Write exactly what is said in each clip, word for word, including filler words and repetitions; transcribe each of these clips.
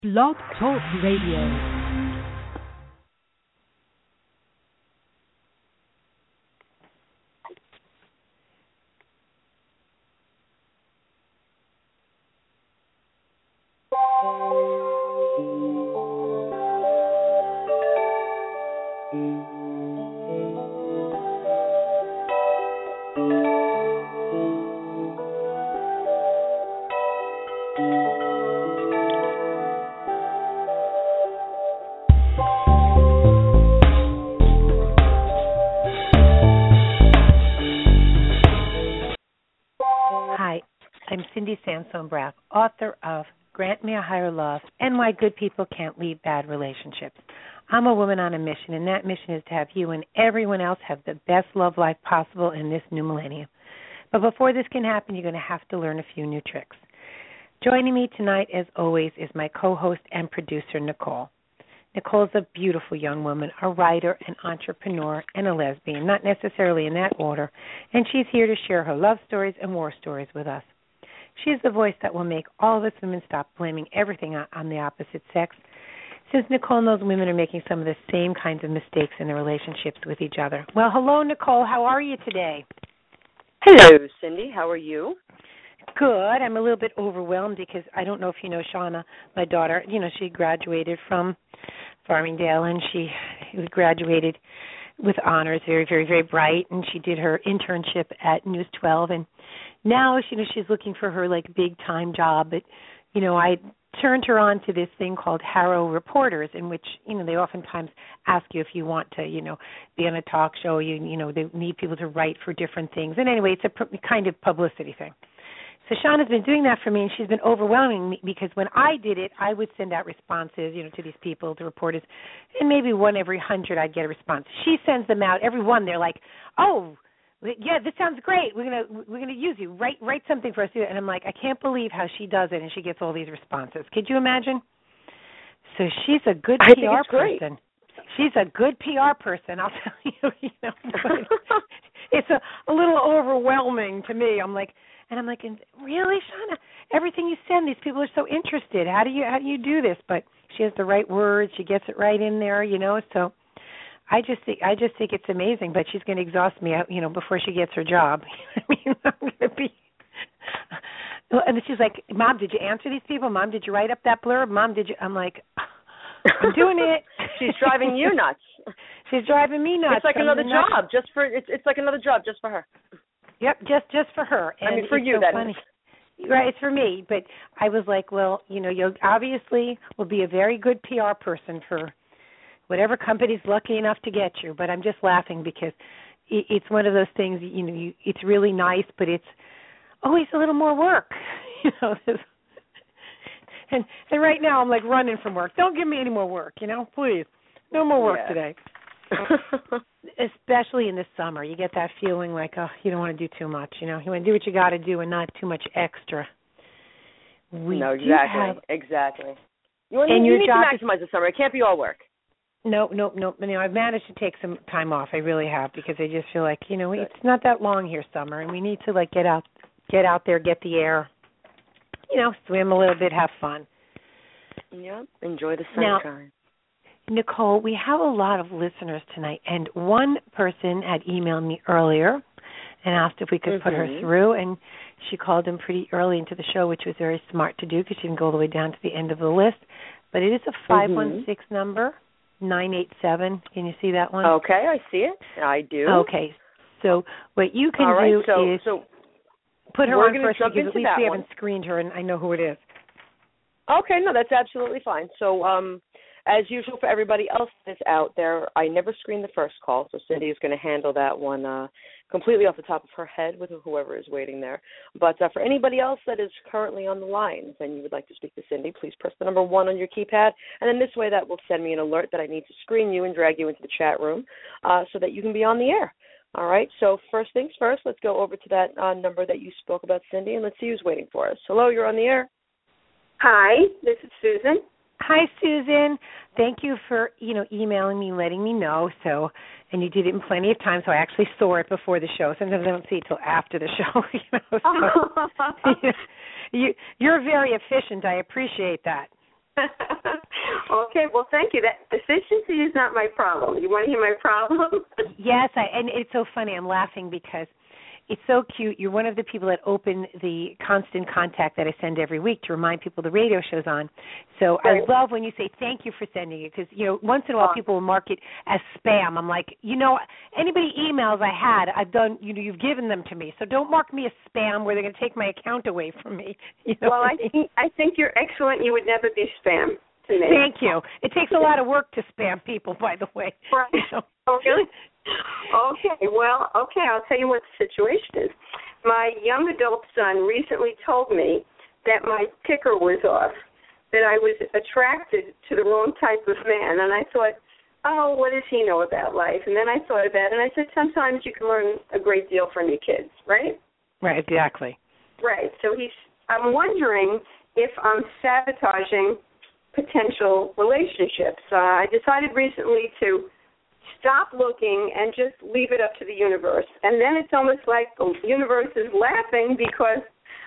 Blog Talk Radio. Braff, author of Grant Me a Higher Love and Why Good People Can't Leave Bad Relationships. I'm a woman on a mission, and that mission is to have you and everyone else have the best love life possible in this new millennium. But before this can happen, you're going to have to learn a few new tricks. Joining me tonight, as always, is my co-host and producer, Nicole. Nicole is a beautiful young woman, a writer, an entrepreneur, and a lesbian, not necessarily in that order, and she's here to share her love stories and war stories with us. She's the voice that will make all of us women stop blaming everything on the opposite sex, since Nicole knows women are making some of the same kinds of mistakes in their relationships with each other. Well, hello, Nicole. How are you today? Hello, Cindy. How are you? Good. I'm a little bit overwhelmed because I don't know if you know Shauna, my daughter. You know, she graduated from Farmingdale, and she graduated with honors, very, very, very bright, and she did her internship at News twelve, and now, you know, she's looking for her, like, big-time job. But, you know, I turned her on to this thing called Harrow Reporters, in which, you know, they oftentimes ask you if you want to, you know, be on a talk show. You, you know, they need people to write for different things. And anyway, it's a pr- kind of publicity thing. So Shauna's been doing that for me, and she's been overwhelming me because when I did it, I would send out responses, you know, to these people, to reporters, and maybe one every hundred I'd get a response. She sends them out. Every one, they're like, oh, yeah, this sounds great. We're gonna we're gonna use you. Write write something for us. And I'm like, I can't believe how she does it, and she gets all these responses. Could you imagine? So she's a good I P R think it's great. person. She's a good P R person. I'll tell you. You know, but it's a, a little overwhelming to me. I'm like, and I'm like, really, Shauna? Everything you send, these people are so interested. How do you how do you do this? But she has the right words. She gets it right in there. You know, so. I just think I just think it's amazing, but she's going to exhaust me, you know, before she gets her job. I mean, I'm going to be. And she's like, "Mom, did you answer these people? Mom, did you write up that blurb? Mom, did you?" I'm like, "I'm doing it." She's driving you nuts. She's driving me nuts. It's like I'm another nuts. job, just for it's it's like another job just for her. Yep, just just for her. And I mean, for it's you, so that funny. is. Right, it's for me. But I was like, well, you know, you obviously will be a very good P R person for whatever company's lucky enough to get you. But I'm just laughing because it's one of those things, you know, you, it's really nice, but it's always a little more work. You know, and and right now I'm like running from work. Don't give me any more work, you know, please. No more work yeah. today. Especially in the summer, you get that feeling like, oh, you don't want to do too much, you know. You want to do what you got to do and not too much extra. We no, exactly, have, exactly. You, want, and you your need job to maximize the summer. It can't be all work. No, no, no. You know, I've managed to take some time off. I really have because I just feel like, you know, it's not that long here, summer, and we need to like get out, get out there, get the air, you know, swim a little bit, have fun. Yeah, enjoy the sunshine. Now, Nicole, we have a lot of listeners tonight, and one person had emailed me earlier and asked if we could mm-hmm. put her through, and she called in pretty early into the show, which was very smart to do because she didn't go all the way down to the end of the list. But it is a five one six mm-hmm. number. nine eight seven. Can you see that one? Okay, I see it. I do. Okay. So what you can All right, do so, is so put her on first because at least we one. haven't screened her and I know who it is. Okay, no, that's absolutely fine. So um, as usual for everybody else that's out there, I never screen the first call, so Cindy is going to handle that one uh, completely off the top of her head with whoever is waiting there. But uh, for anybody else that is currently on the line and you would like to speak to Cindy, please press the number one on your keypad, and then this way that will send me an alert that I need to screen you and drag you into the chat room uh, so that you can be on the air. All right, so first things first, let's go over to that uh, number that you spoke about, Cindy, and let's see who's waiting for us. Hello, you're on the air. Hi, this is Susan. Hi, Susan. Thank you for, you know, emailing me, letting me know. So, and you did it in plenty of time, so I actually saw it before the show. Sometimes I don't see it till after the show. You know, so, you, you're very efficient. I appreciate that. Okay, well, thank you. That efficiency is not my problem. You want to hear my problem? Yes, I, and it's so funny. I'm laughing because it's so cute. You're one of the people that open the constant contact that I send every week to remind people the radio show's on. So Right. I love when you say thank you for sending it because, you know, once in a while people will mark it as spam. I'm like, you know, anybody emails I had, I've done, you know, you've given them to me. So don't mark me as spam where they're going to take my account away from me. You know Well, I I mean? think, I think you're excellent. You would never be spam to me. Thank you. It takes a lot of work to spam people, by the way. Right. You know? Oh, really? Okay, well, okay, I'll tell you what the situation is. My young adult son recently told me that my ticker was off, that I was attracted to the wrong type of man, and I thought, oh, what does he know about life? And then I thought about it, and I said, sometimes you can learn a great deal from your kids, right? Right, exactly. Right, so he's, I'm wondering if I'm sabotaging potential relationships. Uh, I decided recently to stop looking and just leave it up to the universe. And then it's almost like the universe is laughing because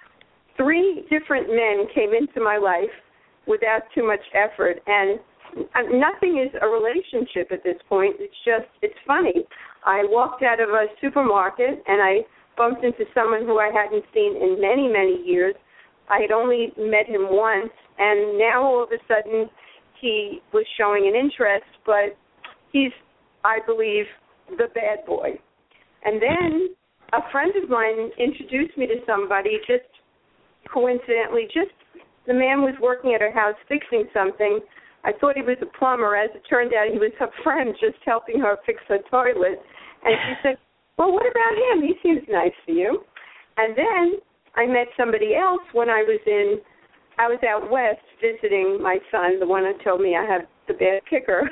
three different men came into my life without too much effort. And nothing is a relationship at this point. It's just, it's funny. I walked out of a supermarket and I bumped into someone who I hadn't seen in many, many years. I had only met him once, and now all of a sudden he was showing an interest, but he's, I believe, the bad boy. And then a friend of mine introduced me to somebody just coincidentally. Just the man was working at her house fixing something. I thought he was a plumber. As it turned out, he was her friend just helping her fix her toilet. And she said, well, what about him? He seems nice to you. And then I met somebody else when I was in, I was out west visiting my son, the one who told me I have the bad kicker,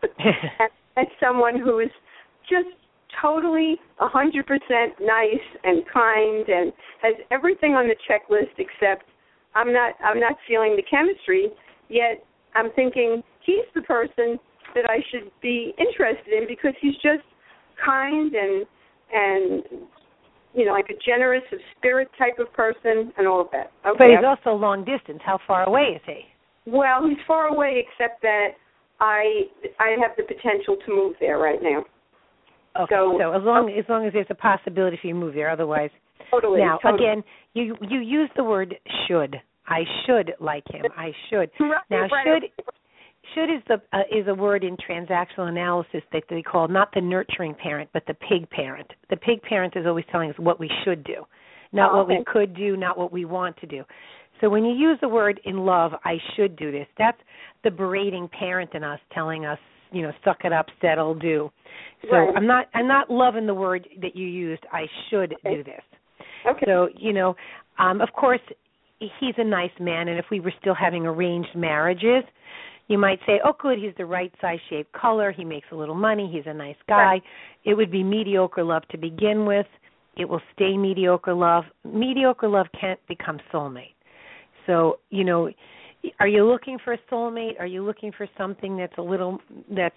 and, and someone who is just totally one hundred percent nice and kind and has everything on the checklist except I'm not, I'm not feeling the chemistry, yet I'm thinking he's the person that I should be interested in because he's just kind and, and you know, like a generous of spirit type of person and all of that. Okay. But he's also long distance. How far away is he? Well, he's far away except that I I have the potential to move there right now. Okay. So, so as long as long as there's a possibility for you to move there, otherwise. Totally. Now, totally. again, you you use the word should. I should like him. I should. Right, now, right. should should is the uh, is a word in transactional analysis that they call not the nurturing parent, but the pig parent. The pig parent is always telling us what we should do, not oh, what okay. we could do, not what we want to do. So when you use the word in love, I should do this, that's the berating parent in us telling us, you know, suck it up, settle, do. So right. I'm not I'm not loving the word that you used, I should okay. do this. Okay. So, you know, um, of course, he's a nice man, and if we were still having arranged marriages, you might say, oh, good, he's the right size, shape, color, he makes a little money, he's a nice guy. Right. It would be mediocre love to begin with. It will stay mediocre love. Mediocre love can't become soulmate. So, you know, are you looking for a soulmate? Are you looking for something that's a little, that's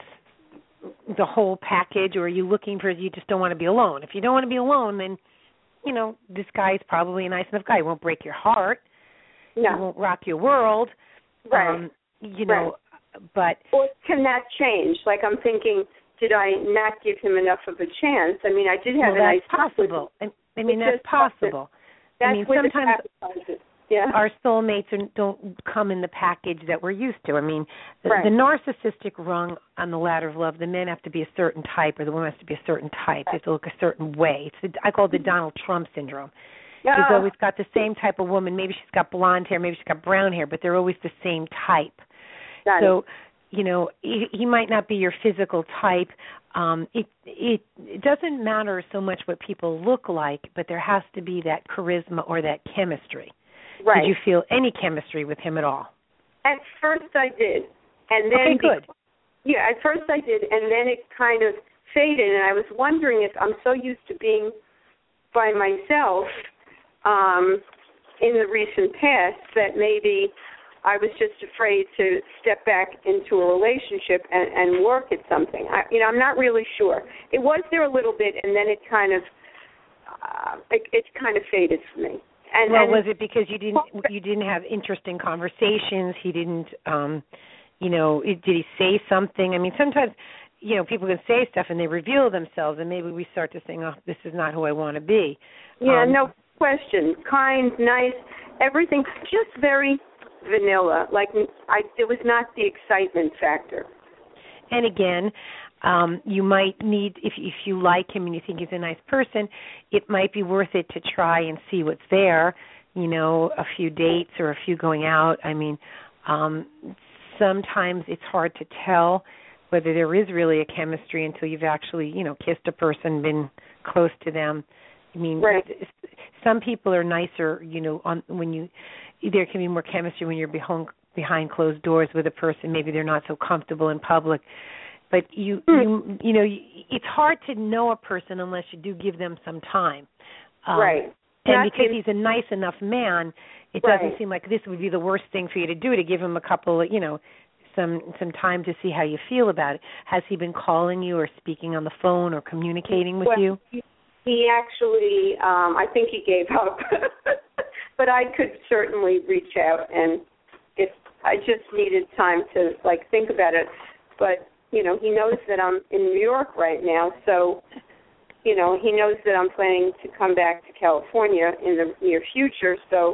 the whole package, or are you looking for, you just don't want to be alone? If you don't want to be alone, then, you know, this guy is probably a nice enough guy. He won't break your heart. No. He won't rock your world. Right. Um, you know, right. but... Or can that change? Like I'm thinking, did I not give him enough of a chance? I mean, I did have well, a nice... that's possible. I, I mean, that's possible. That's I mean, sometimes yeah. our soulmates are, don't come in the package that we're used to. I mean, the, right. the narcissistic rung on the ladder of love, the men have to be a certain type or the woman has to be a certain type. They have to look a certain way. It's the, I call it the Donald Trump syndrome. Yeah. He's always got the same type of woman. Maybe she's got blonde hair, maybe she's got brown hair, but they're always the same type. Got so, it. you know, he, he might not be your physical type. Um, it, it it doesn't matter so much what people look like, but there has to be that charisma or that chemistry. Right. Did you feel any chemistry with him at all? At first I did. And then okay, good. Because, yeah, at first I did, and then it kind of faded, and I was wondering if I'm so used to being by myself um, in the recent past that maybe I was just afraid to step back into a relationship and, and work at something. I, you know, I'm not really sure. It was there a little bit, and then it kind of uh, it, it kind of faded for me. And, well, and was it because you didn't you didn't have interesting conversations? He didn't, um, you know, did he say something? I mean, sometimes, you know, people can say stuff and they reveal themselves, and maybe we start to think, oh, this is not who I want to be. Yeah, um, no question. Kind, nice, everything, just very vanilla. Like I, it was not the excitement factor. And again, um, you might need, if if you like him and you think he's a nice person, it might be worth it to try and see what's there. You know, a few dates or a few going out. I mean, um, sometimes it's hard to tell whether there is really a chemistry until you've actually, you know, kissed a person, been close to them. I mean, right. Some people are nicer, you know, on when you, there can be more chemistry when you're behind behind closed doors with a person. Maybe they're not so comfortable in public. But you, mm. you, you know, it's hard to know a person unless you do give them some time. Um, right. And Not because in, he's a nice enough man, it right. doesn't seem like this would be the worst thing for you to do, to give him a couple, you know, some some time to see how you feel about it. Has he been calling you or speaking on the phone or communicating with well, you? He, he actually, um, I think he gave up. But I could certainly reach out, and if I just needed time to, like, think about it. But, you know, he knows that I'm in New York right now, so, you know, he knows that I'm planning to come back to California in the near future, so,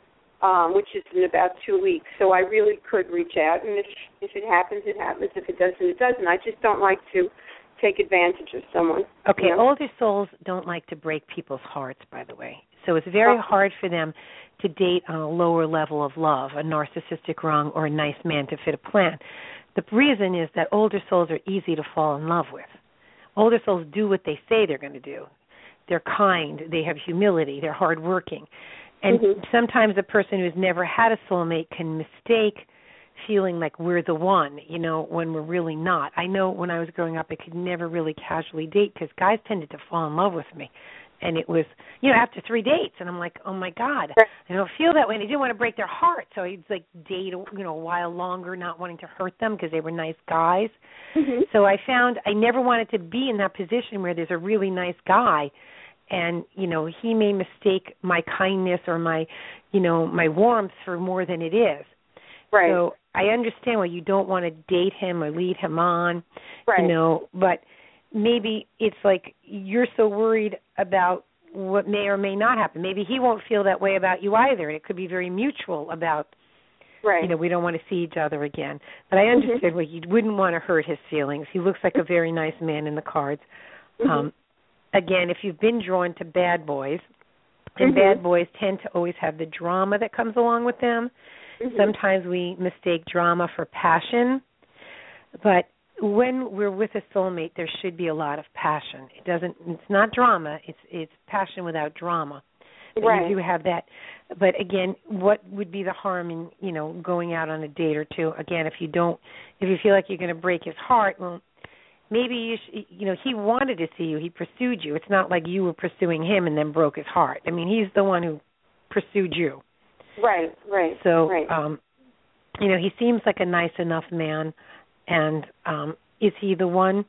um, which is in about two weeks. So I really could reach out, and if if it happens, it happens. If it doesn't, it doesn't. I just don't like to take advantage of someone. Okay, you know? Older souls don't like to break people's hearts, by the way. So it's very oh. hard for them to date on a lower level of love, a narcissistic wrong or a nice man to fit a plan. The reason is that older souls are easy to fall in love with. Older souls do what they say they're going to do. They're kind. They have humility. They're hardworking. And mm-hmm. sometimes a person who's never had a soulmate can mistake feeling like we're the one, you know, when we're really not. I know when I was growing up, I could never really casually date because guys tended to fall in love with me. And it was, you know, after three dates, and I'm like, oh, my God, I don't feel that way. And I didn't want to break their heart, so I'd, like, date, you know, a while longer, not wanting to hurt them because they were nice guys. Mm-hmm. So I found I never wanted to be in that position where there's a really nice guy, and, you know, he may mistake my kindness or my, you know, my warmth for more than it is. Right. So I understand why you don't want to date him or lead him on, right. you know, but maybe it's like you're so worried about what may or may not happen. Maybe he won't feel that way about you either. It could be very mutual about, right. you know, we don't want to see each other again. But I understood mm-hmm. why you wouldn't want to hurt his feelings. He looks like a very nice man in the cards. Mm-hmm. Um, again, if you've been drawn to bad boys, and mm-hmm. bad boys tend to always have the drama that comes along with them. Mm-hmm. Sometimes we mistake drama for passion, but when we're with a soulmate, there should be a lot of passion. It doesn't. It's not drama. It's it's passion without drama. But right. You do have that. But again, what would be the harm in, you know, going out on a date or two? Again, if you don't, if you feel like you're going to break his heart, well, maybe you should, you know, he wanted to see you. He pursued you. It's not like you were pursuing him and then broke his heart. I mean, he's the one who pursued you. Right. Right. So, right. um, you know, he seems like a nice enough man. And um, is he the one?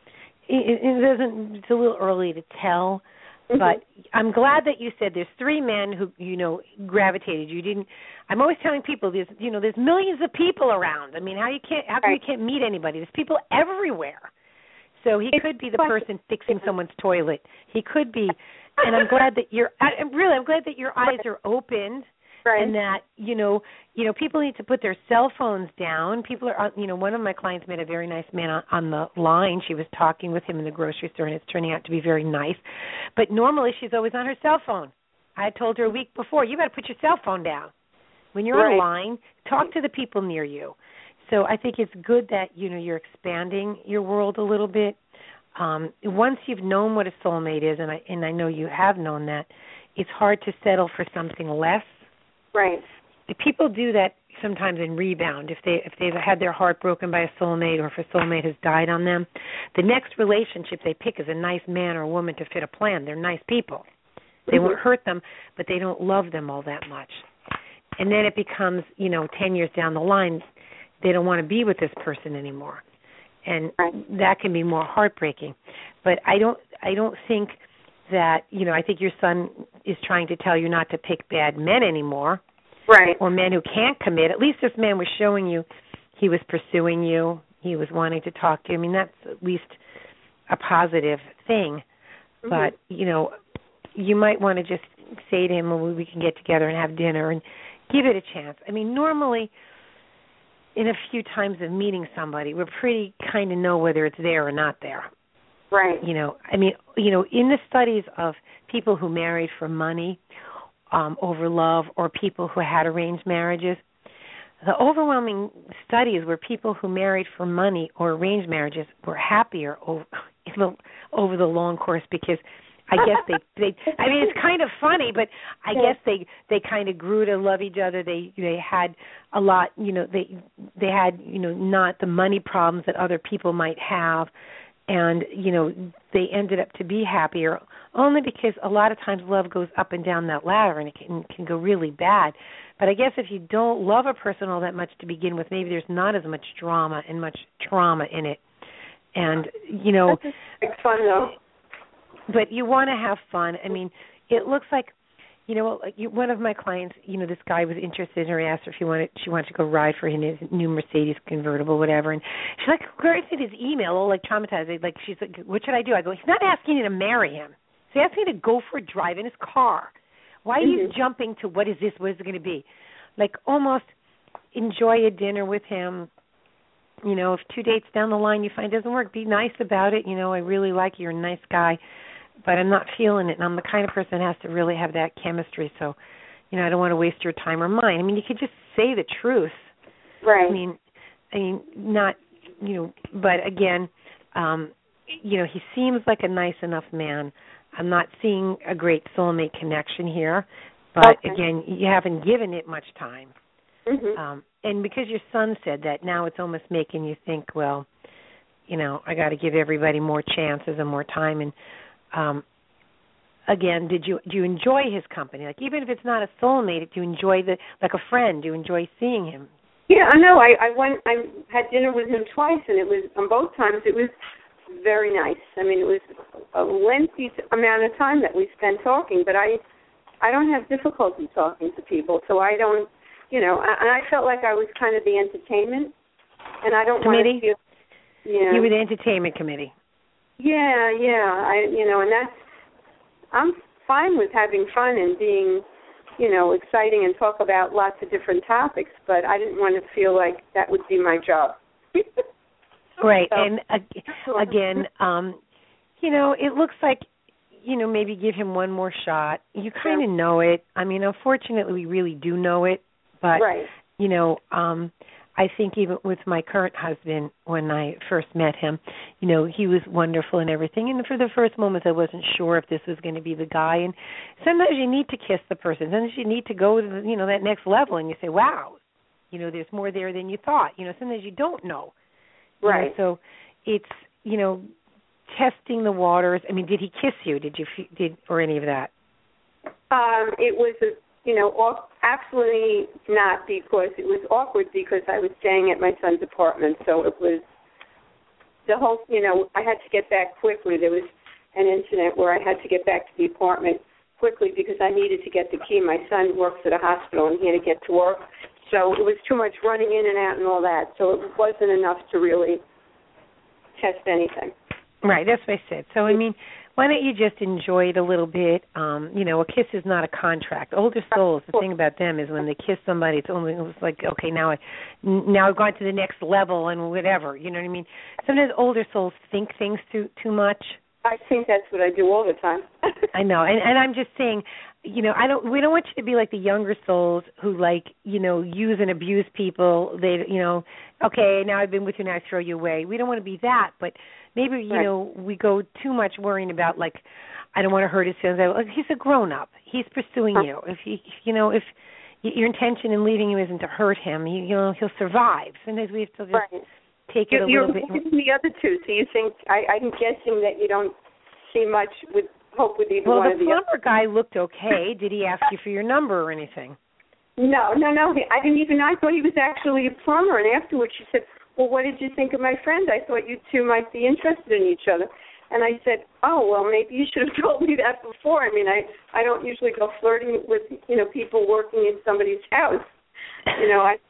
It, it doesn't. It's a little early to tell, mm-hmm. but I'm glad that you said there's three men who, you know, gravitated. You didn't. I'm always telling people there's, you know, there's millions of people around. I mean, how you can't, how come right. you can't meet anybody? There's people everywhere. So he it's could be the person fixing someone's toilet. He could be, and I'm glad that your. I'm really, I'm glad that your eyes are opened. Right. And that, you know, you know, people need to put their cell phones down. People are, you know, one of my clients met a very nice man on, on the line. She was talking with him in the grocery store, and it's turning out to be very nice. But normally she's always on her cell phone. I had told her a week before, you got to put your cell phone down. When you're right. on a line, talk to the people near you. So I think it's good that, you know, you're expanding your world a little bit. Um, once you've known what a soulmate is, and I, and I know you have known that, it's hard to settle for something less. Right. People do that sometimes in rebound. If they if they've had their heart broken by a soulmate, or if a soulmate has died on them, the next relationship they pick is a nice man or woman to fit a plan. They're nice people. They mm-hmm. won't hurt them, but they don't love them all that much. And then it becomes, you know, ten years down the line, they don't want to be with this person anymore, and right. that can be more heartbreaking. But I don't I don't think that, you know, I think your son is trying to tell you not to pick bad men anymore. Right. Or men who can't commit. At least this man was showing you he was pursuing you. He was wanting to talk to you. I mean, that's at least a positive thing. Mm-hmm. But, you know, you might want to just say to him, well, we can get together and have dinner and give it a chance. I mean, normally in a few times of meeting somebody, we're pretty kind of know whether it's there or not there. Right. You know, I mean, you know, in the studies of people who married for money um, over love, or people who had arranged marriages, the overwhelming studies were people who married for money or arranged marriages were happier over, over the long course, because I guess they, they I mean, it's kind of funny, but I guess they they kind of grew to love each other. They they had a lot, you know, they they had, you know, not the money problems that other people might have, and, you know, they ended up to be happier, only because a lot of times love goes up and down that ladder, and it can can go really bad. But I guess if you don't love a person all that much to begin with, maybe there's not as much drama and much trauma in it. And, you know, it's fun though. But you want to have fun. I mean, it looks like, you know, like you, one of my clients, you know, this guy was interested in her, asked her if he wanted, she wanted to go ride for him in his new Mercedes convertible, whatever. And she's like, where's his email? Oh, like traumatized. Like, she's like, what should I do? I go, he's not asking you to marry him. He asked me to go for a drive in his car. Why are you mm-hmm. jumping to what is this? What is it going to be? Like, almost enjoy a dinner with him. You know, if two dates down the line you find it doesn't work, be nice about it. You know, I really like you. You're a nice guy, but I'm not feeling it, and I'm the kind of person that has to really have that chemistry. So, you know, I don't want to waste your time or mine. I mean, you could just say the truth. Right. I mean, I mean, not, you know, but again, um, you know, he seems like a nice enough man. I'm not seeing a great soulmate connection here, but okay. again, you haven't given it much time. Mm-hmm. Um, and because your son said that, now it's almost making you think, well, you know, I got to give everybody more chances and more time. And um, again, did you do you enjoy his company? Like, even if it's not a soulmate, do you enjoy the like a friend? Do you enjoy seeing him? Yeah, I know. I, I went. I had dinner with him twice, and it was on both times. It was very nice. I mean, it was a lengthy amount of time that we spent talking, but I, I don't have difficulty talking to people, so I don't. You know, and I felt like I was kind of the entertainment, and I don't committee? want to feel, you know. You were the entertainment committee. Yeah, yeah. I, you know, and that's, I'm fine with having fun and being, you know, exciting and talk about lots of different topics, but I didn't want to feel like that would be my job. Right, so, and uh, again, um, you know, it looks like, you know, maybe give him one more shot. You kind of yeah. know it. I mean, unfortunately, we really do know it. But, right. you know, um, I think even with my current husband, when I first met him, you know, he was wonderful and everything. And for the first moments, I wasn't sure if this was going to be the guy. And sometimes you need to kiss the person. Sometimes you need to go to, the, you know, that next level. And you say, wow, you know, there's more there than you thought. You know, sometimes you don't know. Right. You know, so it's, you know, testing the waters. I mean, did he kiss you? Did you, did, or any of that? Um, it was a... You know, absolutely not, because it was awkward because I was staying at my son's apartment. So it was the whole, you know, I had to get back quickly. There was an incident where I had to get back to the apartment quickly because I needed to get the key. My son works at a hospital and he had to get to work. So it was too much running in and out and all that. So it wasn't enough to really test anything. Right, that's what I said. So, I mean, why don't you just enjoy it a little bit? Um, you know, a kiss is not a contract. Older souls, the thing about them is when they kiss somebody, it's only it's like, okay, now I now I've gone to the next level and whatever. You know what I mean? Sometimes older souls think things too too much. I think that's what I do all the time. I know, and and I'm just saying, you know, I don't. We don't want you to be like the younger souls who, like, you know, use and abuse people. They, you know, okay, now I've been with you, now I throw you away. We don't want to be that, but maybe, you right. know, we go too much worrying about, like, I don't want to hurt his feelings. He's a grown up. He's pursuing huh. you. If he, you know, if your intention in leaving him isn't to hurt him, you, you know, he'll survive. Sometimes we have to just right. take you, it a you're little bit. You're the other two, so you think I, I'm guessing that you don't see much with hope with either well, one of the Well, other. the plumber guy looked okay. Did he ask you for your number or anything? No, no, no. I didn't even. I thought he was actually a plumber, and afterwards she said, "Well, what did you think of my friend? I thought you two might be interested in each other." And I said, oh, well, maybe you should have told me that before. I mean, I, I don't usually go flirting with, you know, people working in somebody's house. You know, I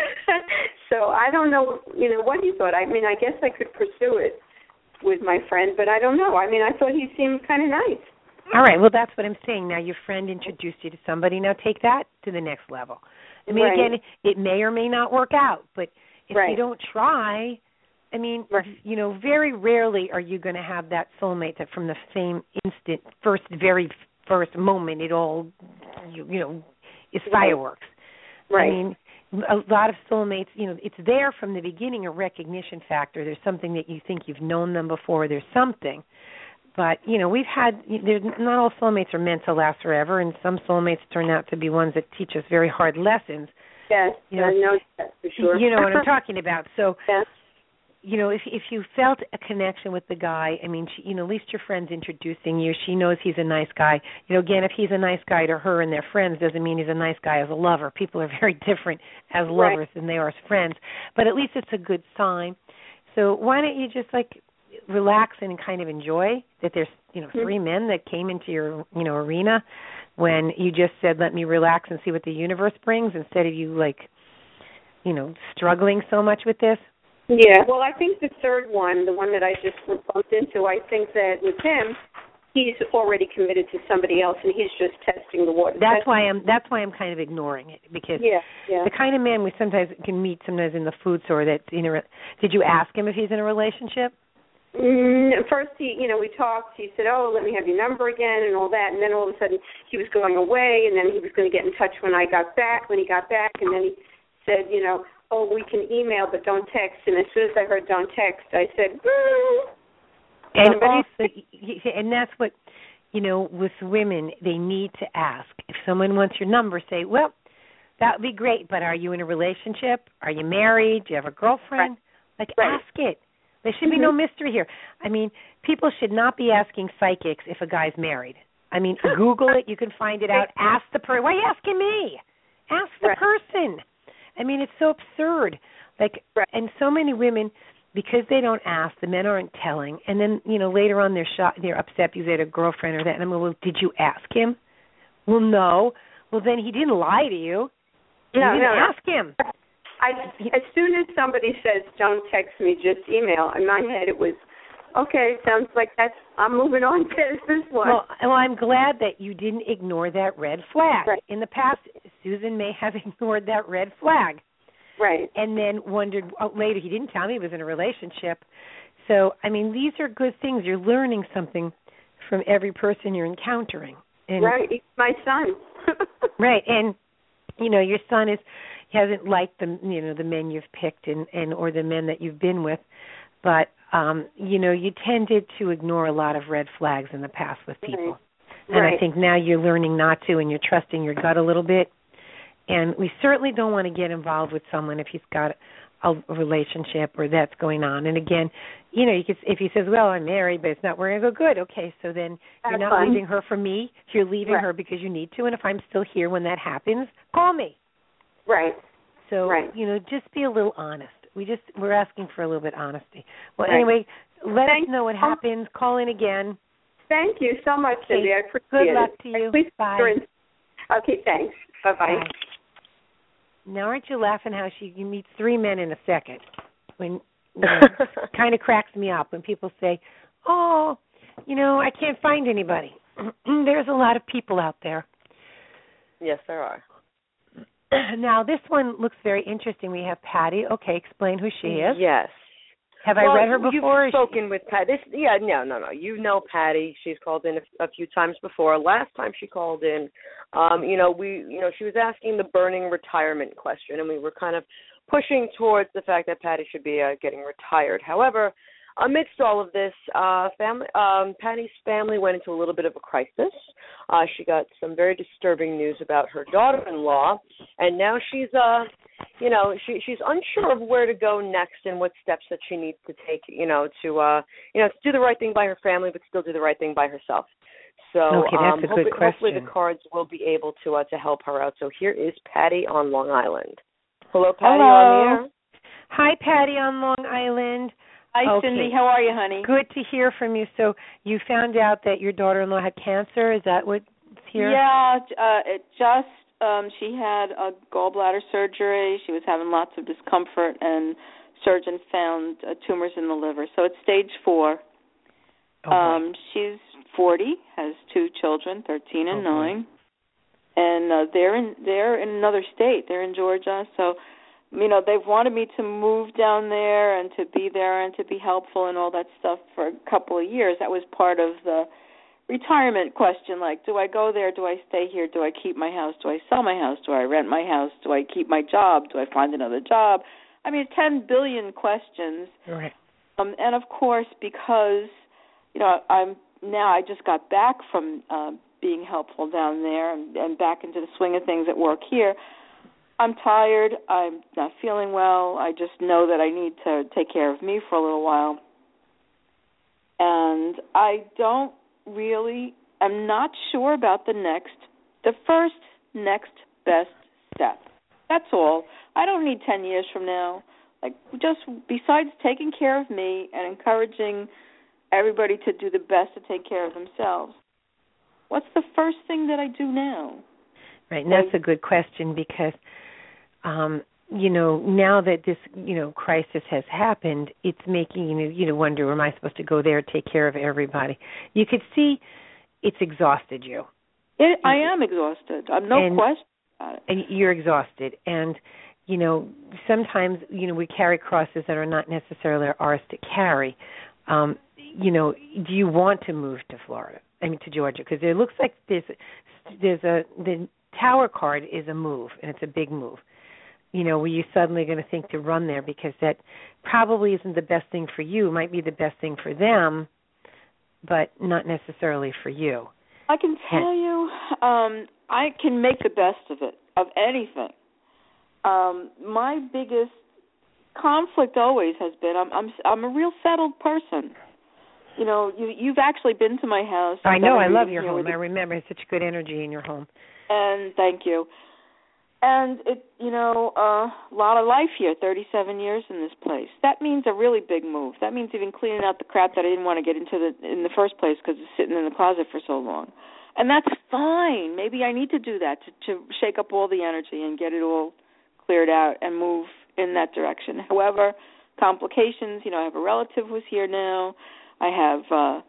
so I don't know, you know, what he thought. I mean, I guess I could pursue it with my friend, but I don't know. I mean, I thought he seemed kind of nice. All right, well, that's what I'm saying. Now, your friend introduced you to somebody. Now, take that to the next level. I mean, Right. again, it may or may not work out, but if Right. you don't try, I mean, Right. you know, very rarely are you going to have that soulmate that from the same instant, first, very first moment, it all, you, you know, is fireworks. Right. I mean, a lot of soulmates, you know, it's there from the beginning, a recognition factor. There's something that you think you've known them before. There's something. But, you know, we've had, there's, not all soulmates are meant to last forever, and some soulmates turn out to be ones that teach us very hard lessons. Yes, you know, I know that for sure. You know what I'm talking about. So, yes. you know, if if you felt a connection with the guy, I mean, she, you know, at least your friend's introducing you. She knows he's a nice guy. You know, again, if he's a nice guy to her and their friends, doesn't mean he's a nice guy as a lover. People are very different as lovers Right. than they are as friends. But at least it's a good sign. So why don't you just, like, relax and kind of enjoy that there's, you know, three mm-hmm. men that came into your, you know, arena when you just said, let me relax and see what the universe brings, instead of you, like, you know, struggling so much with this? Yeah, well, I think the third one, the one that I just bumped into, I think that with him, he's already committed to somebody else, and he's just testing the water. That's why I'm. That's why I'm kind of ignoring it, because yeah, yeah. the kind of man we sometimes can meet sometimes in the food store. That you know, did you ask him if he's in a relationship? Mm, first, he, you know, we talked. He said, "Oh, let me have your number again," and all that. And then all of a sudden, he was going away, and then he was going to get in touch when I got back. When he got back, and then he said, you know, oh, we can email, but don't text. And as soon as I heard don't text, I said, mm. And Somebody also, and that's what, you know, with women, they need to ask. If someone wants your number, say, well, that would be great, but are you in a relationship? Are you married? Do you have a girlfriend? Right. Like, right. ask it. There should mm-hmm. be no mystery here. I mean, people should not be asking psychics if a guy's married. I mean, Google it. You can find it out. Ask the person. Why are you asking me? Ask the right. person. I mean, it's so absurd. Like, right. and so many women, because they don't ask, the men aren't telling, and then, you know, later on they're shot, they're upset because they had a girlfriend or that. And I'm like, well, did you ask him? Well, no. Well, then he didn't lie to you. You no, didn't no, ask him. I, as soon as somebody says, don't text me, just email, in my head it was, okay, sounds like that's, I'm moving on to this one. Well, well, I'm glad that you didn't ignore that red flag. Right. In the past, Susan may have ignored that red flag. Right. And then wondered oh, later, he didn't tell me he was in a relationship. So, I mean, these are good things. You're learning something from every person you're encountering. And, right. He's my son. right. And, you know, your son is hasn't liked the, you know, the men you've picked and, and or the men that you've been with. But, um, you know, you tended to ignore a lot of red flags in the past with people. Right. And right. I think now you're learning not to, and you're trusting your gut a little bit. And we certainly don't want to get involved with someone if he's got a relationship or that's going on. And again, you know, you could, if he says, well, I'm married, but it's not working, I go, good, okay, so then that's you're not fine. leaving her for me. You're leaving right. her because you need to. And if I'm still here when that happens, call me. Right. So, right. you know, just be a little honest. We just, we're asking for a little bit of honesty. Well, right. anyway, let Thank us know what happens. Call in again. Thank you so much, Okay. Cindy. I appreciate Good it. luck to you. Please Bye. Okay, thanks. Bye-bye. Bye. Now, aren't you laughing how she meets three men in a second? When you know, kind of cracks me up when people say, oh, you know, I can't find anybody. There's a lot of people out there. Yes, there are. Now, this one looks very interesting. We have Patty. Okay, explain who she is. Yes. Have well, I read her before? You've spoken she... with Patty. This, yeah, no, no, no. You know Patty. She's called in a, a few times before. Last time she called in, um, you know, we, you know, she was asking the burning retirement question, and we were kind of pushing towards the fact that Patty should be uh, getting retired. However, amidst all of this, uh, family, um, Patty's family went into a little bit of a crisis. Uh, she got some very disturbing news about her daughter-in-law, and now she's, uh, you know, she, she's unsure of where to go next and what steps that she needs to take, you know, to, uh, you know, to do the right thing by her family, but still do the right thing by herself. So, okay, that's um, a good hopefully, question. hopefully the cards will be able to uh, to help her out. So here is Patty on Long Island. Hello, Patty, Hello. on the air. Hi, Patty on Long Island. Hi, Okay. Cindy. How are you, honey? Good to hear from you. So you found out that your daughter-in-law had cancer. Is that what's here? Yeah, uh, it just um, she had a gallbladder surgery. She was having lots of discomfort, and surgeons found uh, tumors in the liver. So it's stage four. Oh, um, she's forty, has two children, thirteen and oh, nine, and uh, they're in they're in another state. They're in Georgia, so. You know, they've wanted me to move down there and to be there and to be helpful and all that stuff for a couple of years. That was part of the retirement question, like, do I go there? Do I stay here? Do I keep my house? Do I sell my house? Do I rent my house? Do I keep my job? Do I find another job? I mean, ten billion questions. Right. Um, and, of course, because, you know, I'm now I just got back from uh, being helpful down there and, and back into the swing of things at work here. I'm tired. I'm not feeling well. I just know that I need to take care of me for a little while. And I don't really, I'm not sure about the next, the first next best step. That's all. I don't need ten years from now. Like, just besides taking care of me and encouraging everybody to do the best to take care of themselves, what's the first thing that I do now? Right, and that's a good question because Um, you know, now that this, you know, crisis has happened, it's making you, you know, wonder, am I supposed to go there, take care of everybody? You could see it's exhausted you. It, I am exhausted. I'm no and, question about it. And you're exhausted. And, you know, sometimes, you know, we carry crosses that are not necessarily ours to carry. Um, you know, do you want to move to Florida? I mean, to Georgia? Because it looks like there's, there's a, the Tower card is a move, and it's a big move. You know, were you suddenly going to think to run there because that probably isn't the best thing for you. It might be the best thing for them, but not necessarily for you. I can tell you, um, I can make the best of it, of anything. Um, my biggest conflict always has been I'm I'm I'm a real settled person. You know, you you've actually been to my house. I know, I love your home. I remember it's such good energy in your home. And thank you. And, it, you know, uh, a lot of life here, thirty-seven years in this place. That means a really big move. That means even cleaning out the crap that I didn't want to get into the, in the first place because it's sitting in the closet for so long. And that's fine. Maybe I need to do that to, to shake up all the energy and get it all cleared out and move in that direction. However, complications, you know, I have a relative who's here now. I have uh,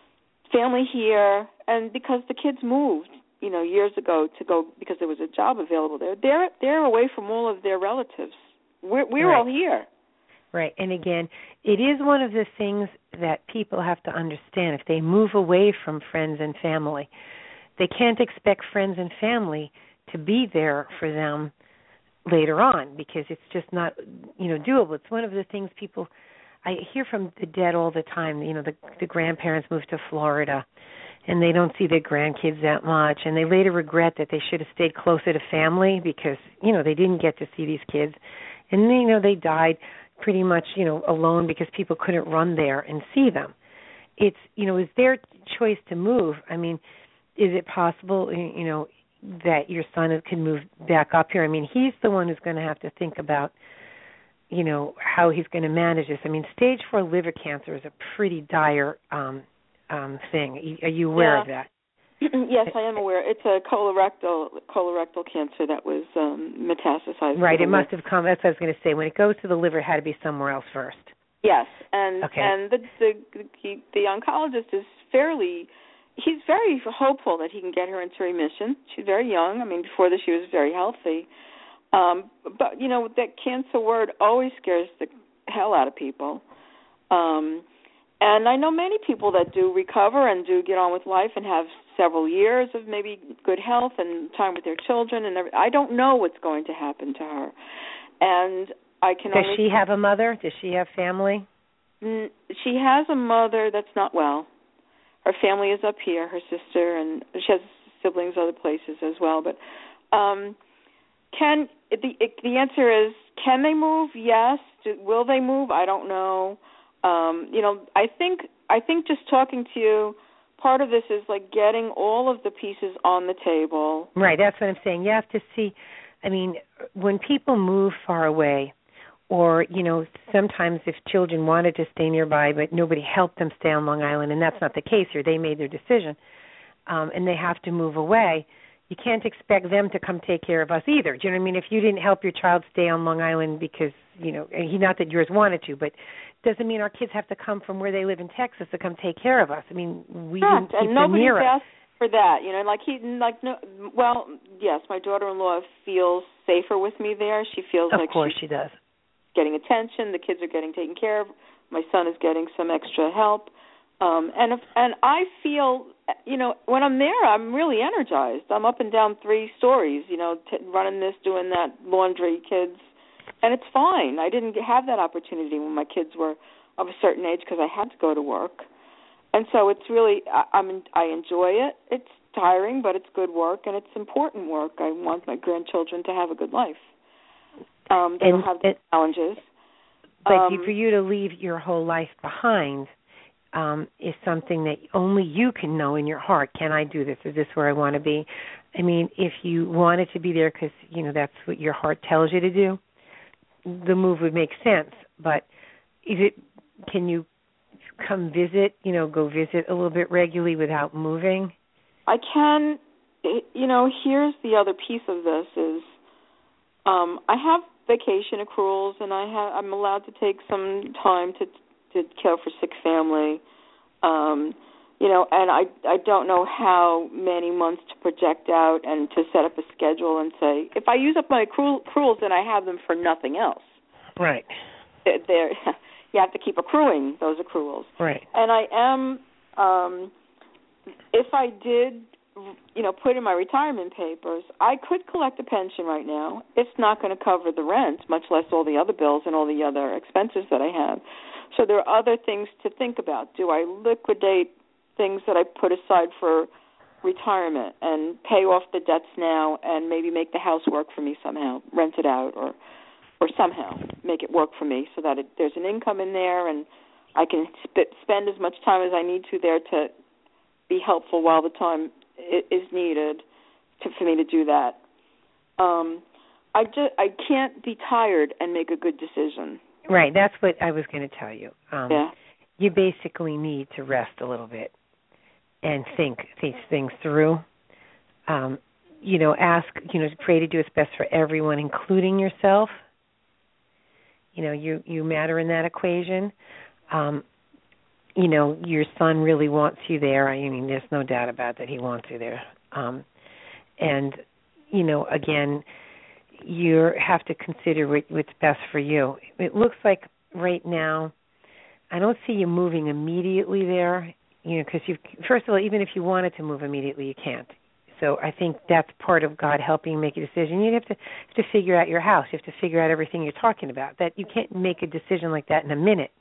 family here. And because the kids moved, you know, years ago to go because there was a job available there. They're they're away from all of their relatives. We're we're right. all here. Right. And again, it is one of the things that people have to understand. If they move away from friends and family, they can't expect friends and family to be there for them later on because it's just not, you know, doable. It's one of the things people I hear from the dead all the time. You know, the the grandparents moved to Florida and they don't see their grandkids that much, and they later regret that they should have stayed closer to family because, you know, they didn't get to see these kids. And, you know, they died pretty much, you know, alone because people couldn't run there and see them. It's, you know, is their choice to move. I mean, is it possible, you know, that your son can move back up here? I mean, he's the one who's going to have to think about, you know, how he's going to manage this. I mean, stage four liver cancer is a pretty dire um Um, thing. Are you aware yeah. of that? Yes, I am aware. It's a colorectal colorectal cancer that was um, metastasized. Right. It must have come. That's what I was going to say. When it goes to the liver, it had to be somewhere else first. Yes, and okay. and the, the the the oncologist is fairly. He's very hopeful that he can get her into remission. She's very young. I mean, before this, she was very healthy. Um, but you know, that cancer word always scares the hell out of people. Um, And I know many people that do recover and do get on with life and have several years of maybe good health and time with their children. And every, I don't know what's going to happen to her. And I can Does only... she have a mother? Does she have family? She has a mother that's not well. Her family is up here, her sister, and she has siblings other places as well. But um, can the the answer is, can they move? Yes. Do, will they move? I don't know. Um, you know, I think I think just talking to you, part of this is like getting all of the pieces on the table. Right, that's what I'm saying. You have to see, I mean, when people move far away, or, you know, sometimes if children wanted to stay nearby but nobody helped them stay on Long Island, and that's not the case here, they made their decision, um, and they have to move away, you can't expect them to come take care of us either. Do you know what I mean? If you didn't help your child stay on Long Island because, you know, not that yours wanted to, but doesn't mean our kids have to come from where they live in Texas to come take care of us. I mean, we Correct. didn't keep and them near us. nobody's asked for that, you know, like he, like no. Well, yes, my daughter-in-law feels safer with me there. She feels of like course she's she does. getting attention. The kids are getting taken care of. My son is getting some extra help, um, and if, and I feel, you know, when I'm there, I'm really energized. I'm up and down three stories, you know, t- running this, doing that, laundry, kids, and it's fine. I didn't have that opportunity when my kids were of a certain age because I had to go to work. And so it's really, I, I'm, I enjoy it. It's tiring, but it's good work, and it's important work. I want my grandchildren to have a good life. Um, they and, don't have and, challenges. But um, for you to leave your whole life behind um, is something that only you can know in your heart. Can I do this? Is this where I want to be? I mean, if you wanted to be there because, you know, that's what your heart tells you to do, the move would make sense. But is it, can you come visit, you know, go visit a little bit regularly without moving? I can, you know, here's the other piece of this is um, I have vacation accruals, and I have, I'm allowed to take some time to to care for sick family, um, you know, and I I don't know how many months to project out and to set up a schedule and say, if I use up my accrual, accruals, then I have them for nothing else. Right. They're, they're you have to keep accruing those accruals. Right. And I am, um, if I did, you know, put in my retirement papers, I could collect a pension right now. It's not going to cover the rent, much less all the other bills and all the other expenses that I have. So there are other things to think about. Do I liquidate things that I put aside for retirement and pay off the debts now and maybe make the house work for me somehow, rent it out, or or somehow make it work for me so that it, there's an income in there and I can sp- spend as much time as I need to there to be helpful while the time is needed to, for me to do that. Um, I just I can't be tired and make a good decision. Right, that's what I was going to tell you. Um, yeah. You basically need to rest a little bit and think these things through. Um, you know, ask, you know, pray to do what's best for everyone, including yourself. You know, you, you matter in that equation. Um, you know, your son really wants you there. I mean, there's no doubt about that. He wants you there. Um, and, you know, again, you have to consider what, what's best for you. It looks like right now, I don't see you moving immediately there. You know, because you first of all, even if you wanted to move immediately, you can't. So I think that's part of God helping you make a decision. You have to have to figure out your house. You have to figure out everything you're talking about. That you can't make a decision like that in a minute.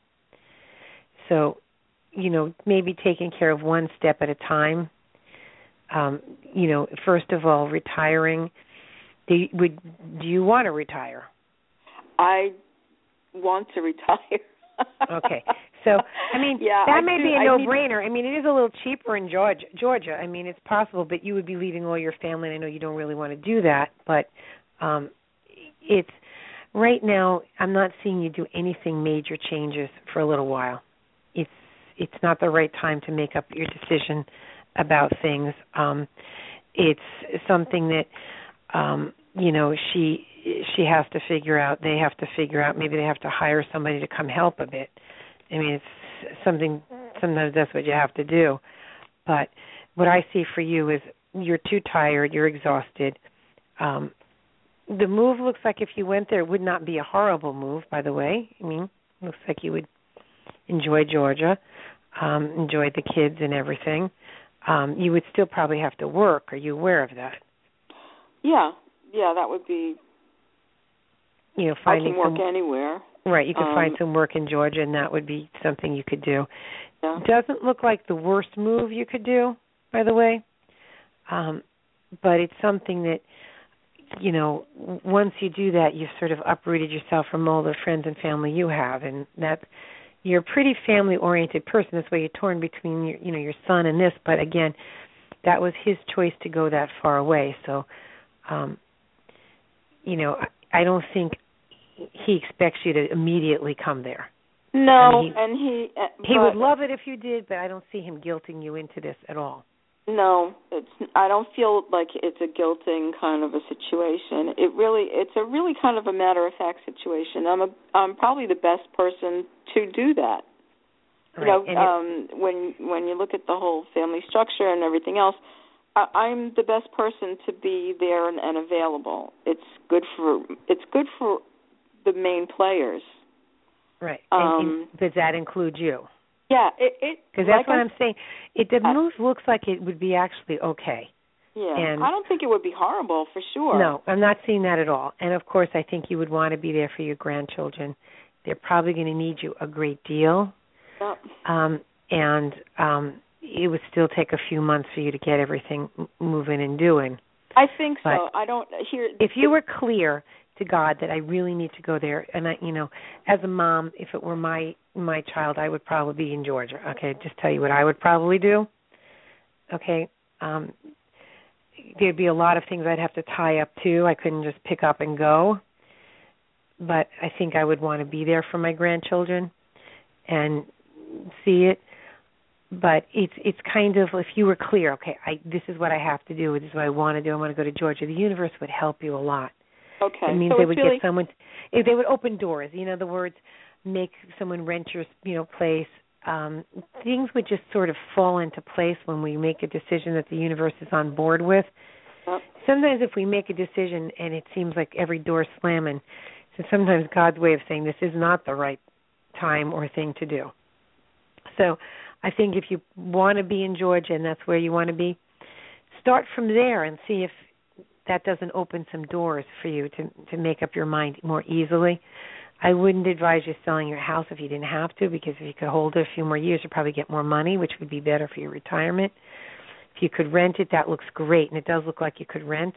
So, you know, maybe taking care of one step at a time. Um, you know, first of all, retiring. Do you, would do you want to retire? I want to retire. Okay. So, I mean, yeah, that I may do, be a I no-brainer. Need... I mean, it is a little cheaper in Georgia. Georgia. I mean, it's possible, but you would be leaving all your family. And I know you don't really want to do that, but um, it's right now, I'm not seeing you do anything major changes for a little while. It's it's not the right time to make up your decision about things. Um, it's something that, um, you know, she she has to figure out. They have to figure out. Maybe they have to hire somebody to come help a bit. I mean, it's something, sometimes that's what you have to do. But what I see for you is you're too tired, you're exhausted. Um, the move looks like if you went there, it would not be a horrible move, by the way. I mean, it looks like you would enjoy Georgia, um, enjoy the kids and everything. Um, you would still probably have to work. Are you aware of that? Yeah, yeah, that would be, you know, finding I can work some, anywhere. Right, you could um, find some work in Georgia, and that would be something you could do. Yeah. Doesn't look like the worst move you could do, by the way, um, but it's something that, you know, once you do that, you've sort of uprooted yourself from all the friends and family you have, and that you're a pretty family-oriented person. That's why you're torn between your, you know, your son and this. But again, that was his choice to go that far away. So, um, you know, I, I don't think he expects you to immediately come there. No, I mean, he, and he uh, he but, would love it if you did, but I don't see him guilting you into this at all. No, it's. I don't feel like it's a guilting kind of a situation. It really, it's a really kind of a matter of fact situation. I'm a, I'm probably the best person to do that. Right. You know, and um, it, when when you look at the whole family structure and everything else, I, I'm the best person to be there and, and available. It's good for it's good for the main players. Right. Um, and, and does that include you? Yeah, it because like that's what I, I'm saying. It the I, move looks like it would be actually okay. Yeah, and I don't think it would be horrible for sure. No, I'm not seeing that at all. And of course, I think you would want to be there for your grandchildren. They're probably going to need you a great deal. Yep. Um, and um, it would still take a few months for you to get everything moving and doing. I think but so. I don't hear. If you were clear to God that I really need to go there, and I, you know, as a mom, if it were my my child, I would probably be in Georgia. Okay, just tell you what I would probably do. Okay, um, there'd be a lot of things I'd have to tie up to. I couldn't just pick up and go. But I think I would want to be there for my grandchildren and see it. But it's it's kind of, if you were clear, okay, I this is what I have to do, this is what I want to do, I want to go to Georgia, the universe would help you a lot. Okay. It means so they would really... get someone, if they would open doors, you know, the words, make someone rent your, you know, place. Um, things would just sort of fall into place when we make a decision that the universe is on board with. Yep. Sometimes if we make a decision and it seems like every door's slamming, so sometimes God's way of saying this is not the right time or thing to do. So I think if you want to be in Georgia and that's where you want to be, start from there and see if that doesn't open some doors for you to to make up your mind more easily. I wouldn't advise you selling your house if you didn't have to, because if you could hold it a few more years, you'd probably get more money, which would be better for your retirement. If you could rent it, that looks great, and it does look like you could rent.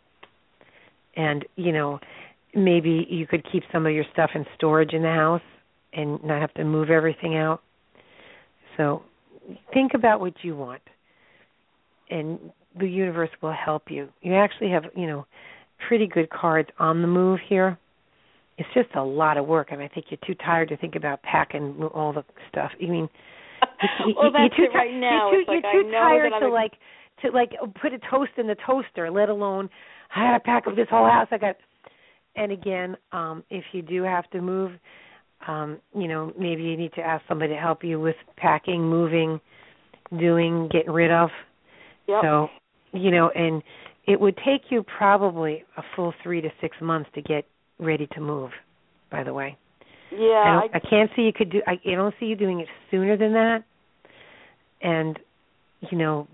And, you know, maybe you could keep some of your stuff in storage in the house and not have to move everything out. So think about what you want, and the universe will help you. You actually have, you know, pretty good cards on the move here. It's just a lot of work, and I think you're too tired to think about packing all the stuff. I mean, you, well, that's you're too, it right now. You're too, it's like you're too I know tired that to I'm... like to like put a toast in the toaster, let alone I got to pack up this whole house. I got, and again, um, if you do have to move, um, you know, maybe you need to ask somebody to help you with packing, moving, doing, getting rid of. Yep. So, you know, and it would take you probably a full three to six months to get ready to move, by the way. Yeah. I, I, I can't see you could do, I, I don't see you doing it sooner than that. And, you know,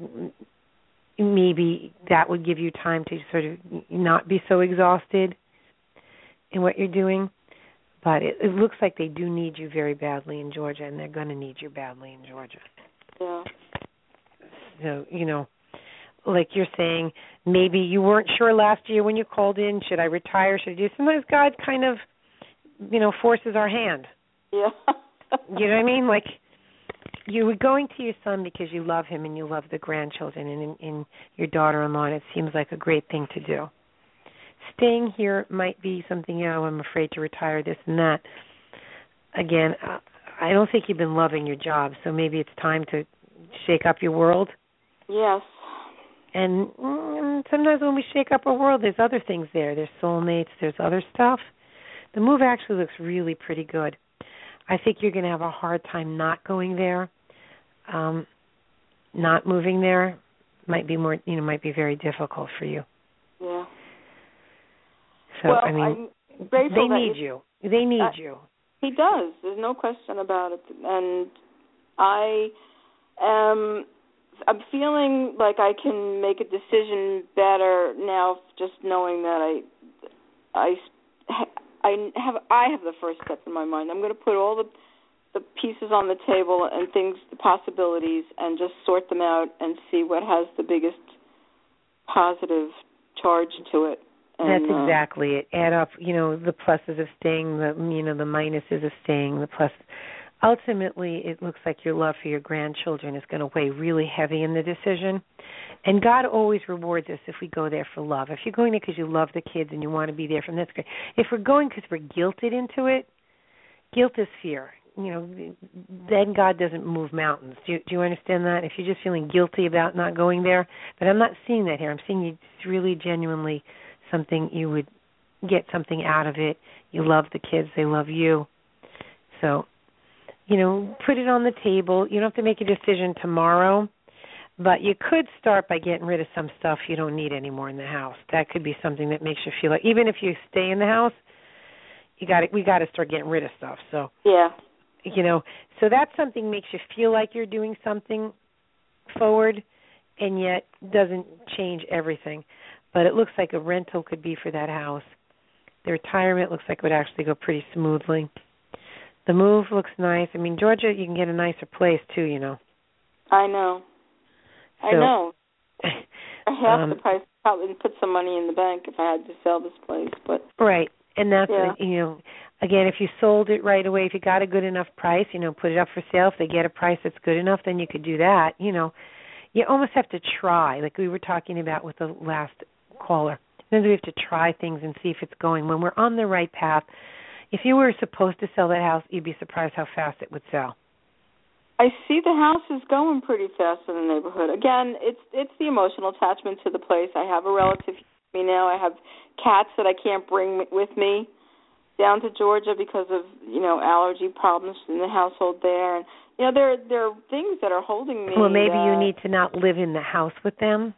maybe that would give you time to sort of not be so exhausted in what you're doing. But it, it looks like they do need you very badly in Georgia, and they're going to need you badly in Georgia. Yeah. So, you know, like you're saying, maybe you weren't sure last year when you called in, should I retire, should I do? Sometimes God kind of, you know, forces our hand. Yeah. You know what I mean? Like, you were going to your son because you love him and you love the grandchildren and, and your daughter-in-law, and it seems like a great thing to do. Staying here might be something, you know, I'm afraid to retire, this and that. Again, I don't think you've been loving your job, so maybe it's time to shake up your world. Yes. And mm, sometimes when we shake up our world, there's other things there. There's soulmates, there's other stuff. The move actually looks really pretty good. I think you're going to have a hard time not going there. Um, not moving there might be more, you know, might be very difficult for you. Yeah. So, well, I mean, they need you. you. They need uh, you. He does. There's no question about it. And I am, I'm feeling like I can make a decision better now, just knowing that I, I, I have, I have the first step in my mind. I'm going to put all the, the pieces on the table and things, the possibilities, and just sort them out and see what has the biggest positive charge to it. And, That's exactly uh, it. Add up, you know, the pluses of staying, the you know, the minuses of staying, the plus ultimately it looks like your love for your grandchildren is going to weigh really heavy in the decision. And God always rewards us if we go there for love. If you're going there because you love the kids and you want to be there for them, that's great. If we're going because we're guilted into it, guilt is fear. You know, then God doesn't move mountains. Do you, do you understand that? If you're just feeling guilty about not going there, but I'm not seeing that here. I'm seeing you, it's really genuinely something you would get something out of it. You love the kids. They love you. So, you know, put it on the table. You don't have to make a decision tomorrow, but you could start by getting rid of some stuff you don't need anymore in the house. That could be something that makes you feel like, even if you stay in the house, you got we got to start getting rid of stuff. So yeah, you know, so that's something makes you feel like you're doing something forward, and yet doesn't change everything. But it looks like a rental could be for that house. The retirement looks like it would actually go pretty smoothly. The move looks nice. I mean, Georgia, you can get a nicer place too, you know. I know. So, I know. Half um, the price, probably put some money in the bank if I had to sell this place, but right. And that's, yeah. you know, again, if you sold it right away, if you got a good enough price, you know, put it up for sale. If they get a price that's good enough, then you could do that. You know, you almost have to try, like we were talking about with the last caller. Then we have to try things and see if it's going. When we're on the right path, if you were supposed to sell that house, you'd be surprised how fast it would sell. I see the house is going pretty fast in the neighborhood. Again, it's it's the emotional attachment to the place. I have a relative with me now. I have cats that I can't bring with me down to Georgia because of, you know, allergy problems in the household there. And, you know, there, there are things that are holding me. Well, maybe that, you need to not live in the house with them.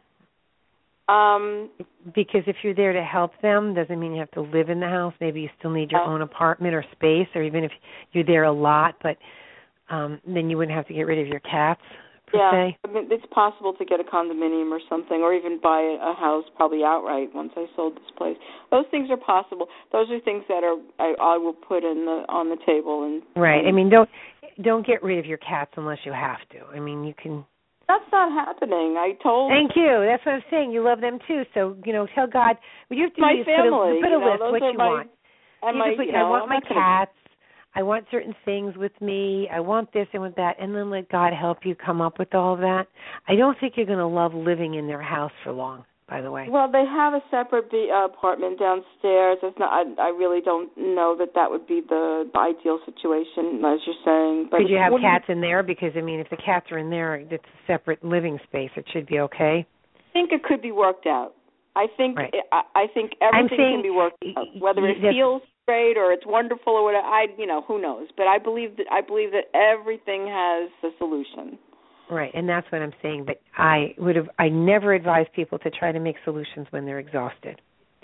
Um, because if you're there to help them, doesn't mean you have to live in the house. Maybe you still need your uh, own apartment or space, or even if you're there a lot, but um, then you wouldn't have to get rid of your cats, per yeah, se. I mean, it's possible to get a condominium or something, or even buy a house probably outright once I sold this place. Those things are possible. Those are things that are I, I will put in the on the table. And right. And, I mean, don't don't get rid of your cats unless you have to. I mean, you can. That's not happening. I told. Thank you. That's what I'm saying. You love them too. So, you know, tell God. What you have to my do is family, put a, put a you know, list those what are you my, want. And you my, put, you know, I want I'm my not gonna... cats. I want certain things with me. I want this and with that. And then let God help you come up with all of that. I don't think you're going to love living in their house for long, by the way. Well, they have a separate be, uh, apartment downstairs. It's not. I, I really don't know that that would be the, the ideal situation, as you're saying. But could you have cats you... in there? Because, I mean, if the cats are in there, it's a separate living space. It should be okay. I think it could be worked out. I think right. I, I think everything saying, can be worked out. Whether it feels great or it's wonderful or whatever, I you know who knows. But I believe that I believe that everything has a solution. Right, and that's what I'm saying. But I would have I never advise people to try to make solutions when they're exhausted.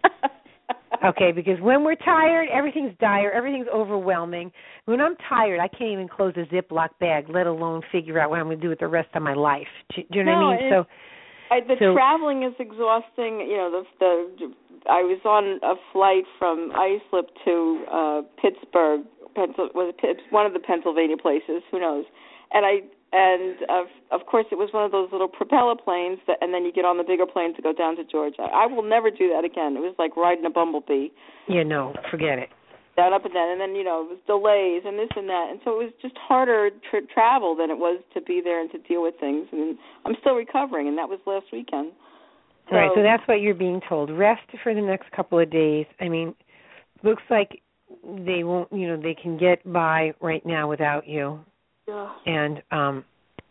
Okay, because when we're tired, everything's dire, everything's overwhelming. When I'm tired, I can't even close a Ziploc bag, let alone figure out what I'm going to do with the rest of my life. Do, do you know no, what I mean? So. I, the so, traveling is exhausting. You know, the, the I was on a flight from Islip to uh, Pittsburgh. Pencil, was it one of the Pennsylvania places? Who knows? And I and uh, of course it was one of those little propeller planes. That, and then you get on the bigger plane to go down to Georgia. I will never do that again. It was like riding a bumblebee. Yeah, no, forget it. Down, up, and down, and then, you know, it was delays and this and that. And so it was just harder to travel than it was to be there and to deal with things. And I'm still recovering, and that was last weekend. So, right, so that's what you're being told. Rest for the next couple of days. I mean, looks like they won't, you know, they can get by right now without you. Yeah. And um,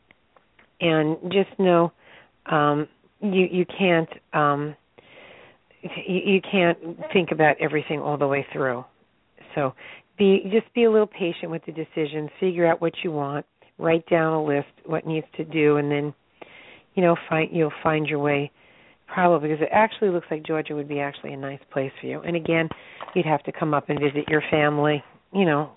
and just know um, you you can't um, you, you can't think about everything all the way through. So be just be a little patient with the decision. Figure out what you want. Write down a list what needs to do, and then you know find you'll find your way. Probably because it actually looks like Georgia would be actually a nice place for you. And again, you'd have to come up and visit your family. You know,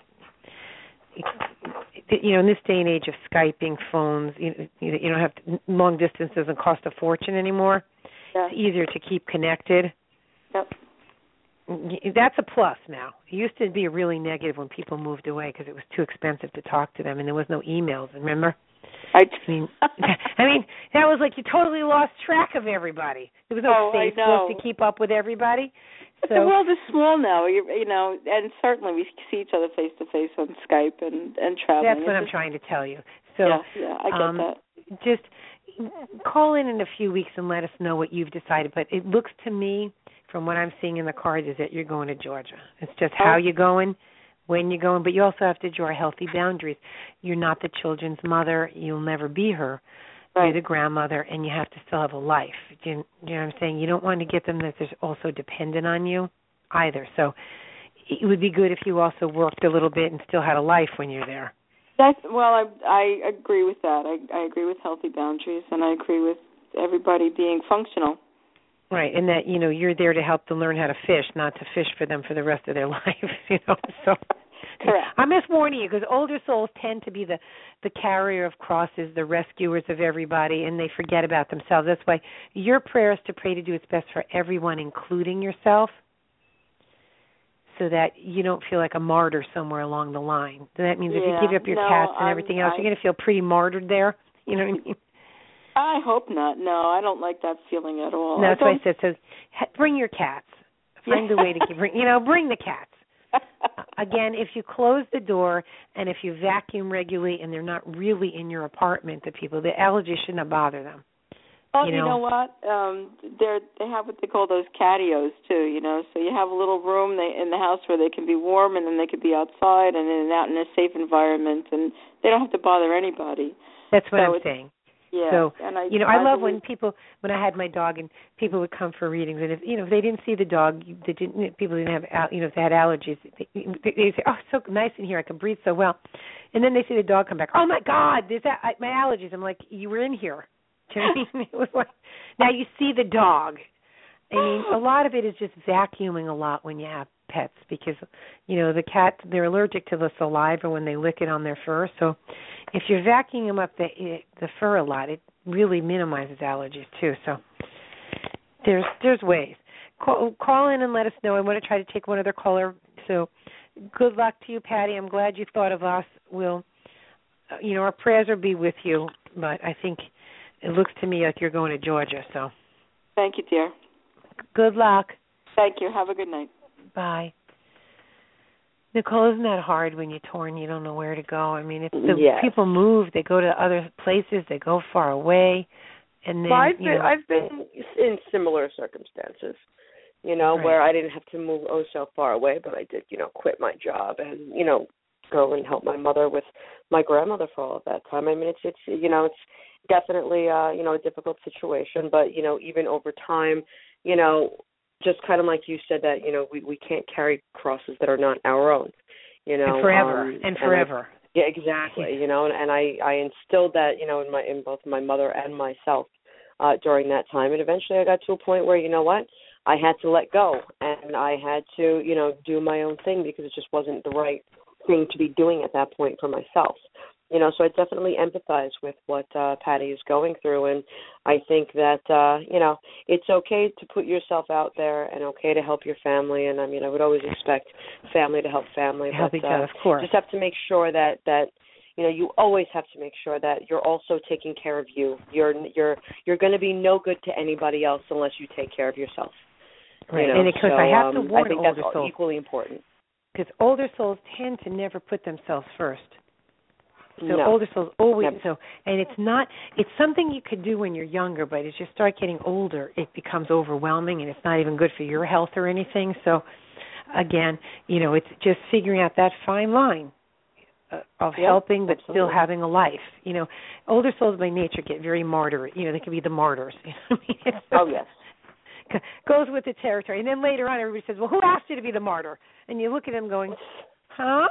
you know in this day and age of Skyping, phones, you you don't have to, long distance doesn't cost a fortune anymore. Yeah. It's easier to keep connected. Yep. That's a plus now. It used to be really negative when people moved away because it was too expensive to talk to them and there was no emails, remember? I, I mean, I mean, that was like you totally lost track of everybody. There was no oh, Facebook to keep up with everybody. So, the world is small now, you, you know, and certainly we see each other face to face on Skype and, and traveling. That's what it's I'm just, trying to tell you. So, yeah, yeah, I get um, that. Just call in in a few weeks and let us know what you've decided. But it looks to me, from what I'm seeing in the cards, is that you're going to Georgia. It's just how oh. you're going, when you're going. But you also have to draw healthy boundaries. You're not the children's mother. You'll never be her. Right. You're the grandmother, and you have to still have a life. Do you, do you know what I'm saying? You don't want to get them that they're also dependent on you either. So it would be good if you also worked a little bit and still had a life when you're there. That's, well, I, I agree with that. I, I agree with healthy boundaries, and I agree with everybody being functional. Right, and that, you know, you're there to help them learn how to fish, not to fish for them for the rest of their life, you know. So correct. I'm just warning you, because older souls tend to be the, the carrier of crosses, the rescuers of everybody, and they forget about themselves. That's why your prayer is to pray to do what's best for everyone, including yourself, so that you don't feel like a martyr somewhere along the line. That means yeah, if you give up your no, cats and I'm, everything else, I, you're going to feel pretty martyred there. You know what I mean? I hope not. No, I don't like that feeling at all. No, that's I what I said. So bring your cats. Find a way to keep, bring, you know, bring the cats. Again, if you close the door and if you vacuum regularly and they're not really in your apartment, the people, the allergies should not bother them. Oh, you know, you know what? Um, they're they have what they call those catios too. You know, so you have a little room they, in the house where they can be warm, and then they could be outside and in and out in a safe environment, and they don't have to bother anybody. That's what so I'm saying. Yeah. So, and I, you know, I, I love believe... when people, when I had my dog and people would come for readings, and if, you know, if they didn't see the dog, they didn't, people didn't have, you know, if they had allergies, they, they'd say, oh, it's so nice in here, I can breathe so well. And then they see the dog come back, oh, my God, there's that, my allergies. I'm like, you were in here. Do you know what I mean? It was like, now you see the dog. I mean, a lot of it is just vacuuming a lot when you have pets because, you know, the cat, they're allergic to the saliva when they lick it on their fur. So if you're vacuuming up the the fur a lot, it really minimizes allergies too. So there's there's ways. Call, call in and let us know. I want to try to take one other caller. So good luck to you, Patty. I'm glad you thought of us. We'll, uh, you know, our prayers will be with you. But I think it looks to me like you're going to Georgia. So thank you, dear. Good luck. Thank you. Have a good night. Bye. Nicole, isn't that hard when you're torn? You don't know where to go. I mean, if the yes. people move, they go to other places, they go far away, and then well, I've you been know, I've been in similar circumstances, you know, right. where I didn't have to move oh so far away, but I did, you know, quit my job and you know go and help my mother with my grandmother for all of that time. I mean, it's it's you know it's definitely uh, you know a difficult situation, but you know even over time, you know. Just kind of like you said that, you know, we, we can't carry crosses that are not our own, you know. And forever, um, and forever. And I, yeah, exactly, you know, and, and I, I instilled that, you know, in my in both my mother and myself uh, during that time. And eventually I got to a point where, you know what, I had to let go and I had to, you know, do my own thing because it just wasn't the right thing to be doing at that point for myself. You know, so I definitely empathize with what uh, Patty is going through, and I think that, uh, you know, it's okay to put yourself out there and okay to help your family, and I mean, I would always expect family to help family, help but each other, uh, of course. Just have to make sure that, that, you know, you always have to make sure that you're also taking care of you. You're you're you're going to be no good to anybody else unless you take care of yourself. Right, you know? and because so, I have um, to warn I think older that's souls. equally important. Because older souls tend to never put themselves first. So no. older souls always Never. so, and it's not. It's something you could do when you're younger, but as you start getting older, it becomes overwhelming, and it's not even good for your health or anything. So, again, you know, it's just figuring out that fine line uh, of yep, helping but absolutely. still having a life. You know, older souls by nature get very martyr. You know, they can be the martyrs. You know what I mean? It's, oh yes. goes with the territory, and then later on, everybody says, "Well, who asked you to be the martyr?" And you look at them going, "Huh?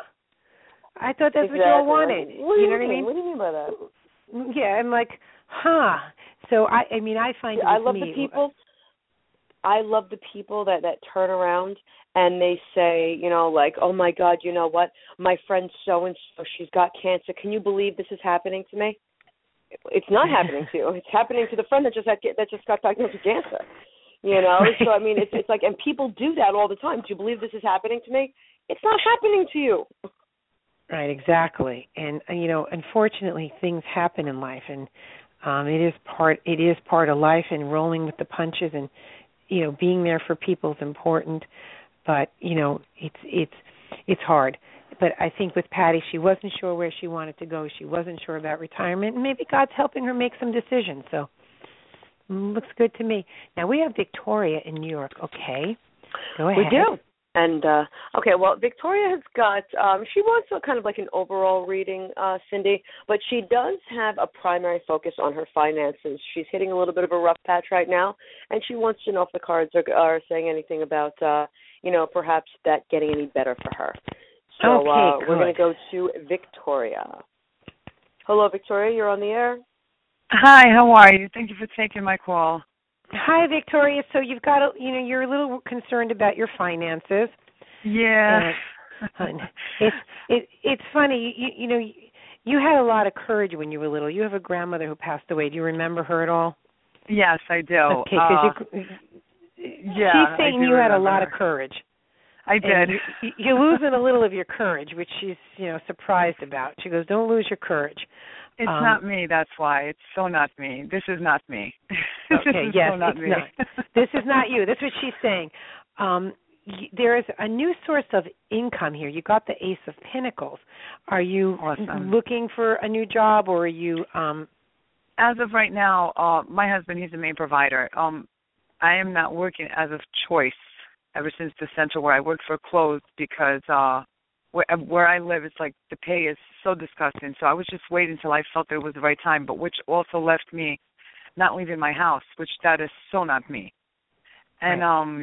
I thought that's exactly. what you all wanted." What do you you know mean? what I mean? What do you mean by that? Yeah, I'm like, huh. So I, I mean, I find. I love me, the people. I love the people that that turn around and they say, you know, like, oh my God, you know what? My friend so and so, she's got cancer. Can you believe this is happening to me? It's not happening to you. It's happening to the friend that just had, that just got diagnosed with cancer. You know, right. So I mean, it's it's like, and people do that all the time. Do you believe this is happening to me? It's not happening to you. Right, exactly. And you know, unfortunately, things happen in life, and um, it is part it is part of life and rolling with the punches. And you know, being there for people is important, but you know, it's it's it's hard. But I think with Patty, she wasn't sure where she wanted to go. She wasn't sure about retirement, and maybe God's helping her make some decisions. So, looks good to me. Now we have Victoria in New York. Okay, go ahead. We do. And, uh, okay, well, Victoria has got, um, she wants a kind of like an overall reading, uh, Cindy, but she does have a primary focus on her finances. She's hitting a little bit of a rough patch right now, and she wants to know if the cards are, are saying anything about, uh, you know, perhaps that getting any better for her. So okay, uh, good. we're going to go to Victoria. Hello, Victoria, you're on the air. Hi, how are you? Thank you for taking my call. Hi, Victoria. So you've got, a, you know, you're a little concerned about your finances. Yeah. And it's it, it's funny. You, you know, you, you had a lot of courage when you were little. You have a grandmother who passed away. Do you remember her at all? Yes, I do. Okay, because uh, you, yeah, she's saying you had a lot her. of courage. I did. You, you're losing a little of your courage, which she's, you know, surprised about. She goes, "Don't lose your courage." It's um, not me, that's why. It's so not me. This is not me. Okay, this is yes, so not it's me. not. This is not you. That's what she's saying. Um, y- there is a new source of income here. You got the Ace of Pentacles. Are you Awesome. looking for a new job, or are you? Um, As of right now, uh, my husband, he's the main provider. Um, I am not working as of choice ever since the center where I worked for closed because uh, where, where I live, it's like the pay is so disgusting. So I was just waiting until I felt it was the right time, but which also left me not leaving my house, which that is so not me. And right. um,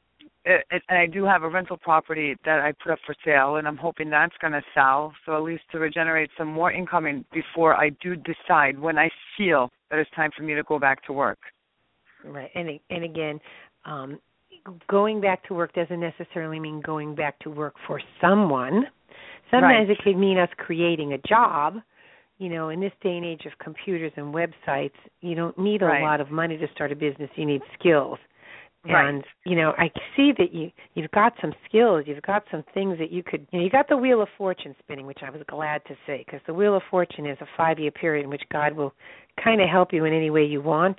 it, it, and I do have a rental property that I put up for sale, and I'm hoping that's going to sell, so at least to regenerate some more income in before I do decide when I feel that it's time for me to go back to work. Right, and and again, um, going back to work doesn't necessarily mean going back to work for someone. Sometimes Right. it could mean us creating a job. You know, in this day and age of computers and websites, you don't need a Right. lot of money to start a business. You need skills. Right. And, you know, I see that you, you've got some skills. You've got some things that you could, you know, you got the Wheel of Fortune spinning, which I was glad to see, because the Wheel of Fortune is a five-year period in which God will kind of help you in any way you want.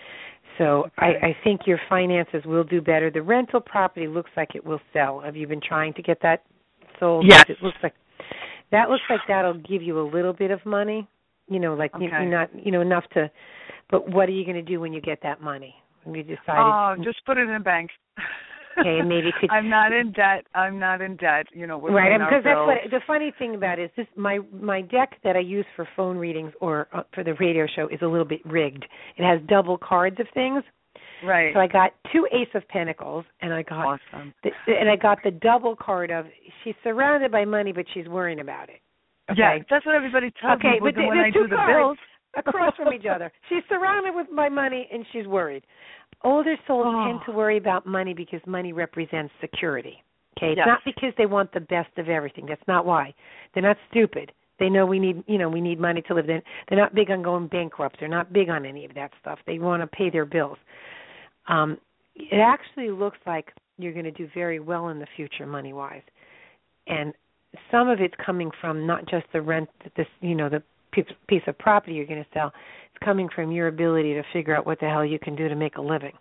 So okay. I, I think your finances will do better. The rental property looks like it will sell. Have you been trying to get that sold? Yes. It looks like that looks like that'll give you a little bit of money. You know, like okay. you, you're not, you know, enough to. But what are you going to do when you get that money? When you decided? Oh, just put it in a bank. Okay, and maybe could. I'm not in debt. I'm not in debt. You know, we're right, paying because our that's bills. what the funny thing about it is this my my deck that I use for phone readings or uh, for the radio show is a little bit rigged. It has double cards of things. Right. So I got two Ace of Pentacles, and I got awesome. the, and I got the double card of she's surrounded by money, but she's worrying about it. Okay? Yeah, that's what everybody tells okay, me but when there's I two do the cards bills. across from each other. She's surrounded with my money, and she's worried. Older souls Oh. tend to worry about money because money represents security. Okay, it's yes. not because they want the best of everything. That's not why. They're not stupid. They know we need, you know, we need money to live. They're, they're not big on going bankrupt. They're not big on any of that stuff. They want to pay their bills. Um, it actually looks like you're going to do very well in the future, money-wise, and some of it's coming from not just the rent, this, you know, the piece of property you're going to sell. It's coming from your ability to figure out what the hell you can do to make a living,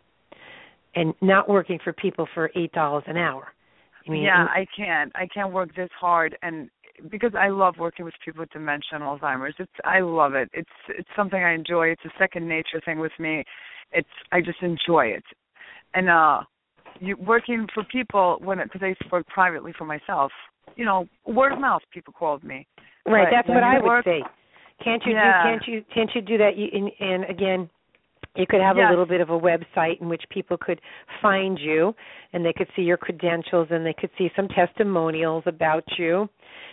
and not working for people for eight dollars an hour. I mean, yeah, I can't. I can't work this hard, and because I love working with people with dementia and Alzheimer's. It's I love it. It's it's something I enjoy. It's a second nature thing with me. It's I just enjoy it, and uh, you working for people when because I used to work privately for myself. You know, word of mouth. People called me. Right, but that's what I would work, say. Can't you yeah. do? Can't you? Can't you do that? You, and, and again, you could have yes. a little bit of a website in which people could find you, and they could see your credentials, and they could see some testimonials about you,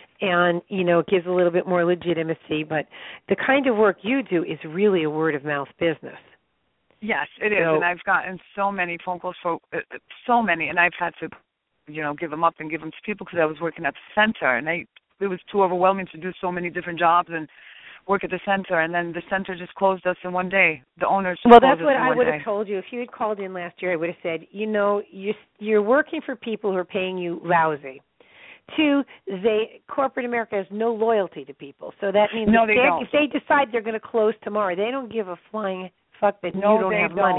and you know, it gives a little bit more legitimacy. But the kind of work you do is really a word of mouth business. Yes, it is, so, and I've gotten so many phone calls for uh, so many, and I've had to, you know, give them up and give them to people because I was working at the center, and I it was too overwhelming to do so many different jobs and work at the center, and then the center just closed us in one day. The owners well, closed that's what us in I one would day. have told you if you had called in last year. I would have said, you know, you you're working for people who are paying you lousy. Two, they corporate America has no loyalty to people, so that means no, if, they don't. if they decide they're going to close tomorrow, they don't give a flying fuck that no, you don't they have don't. money.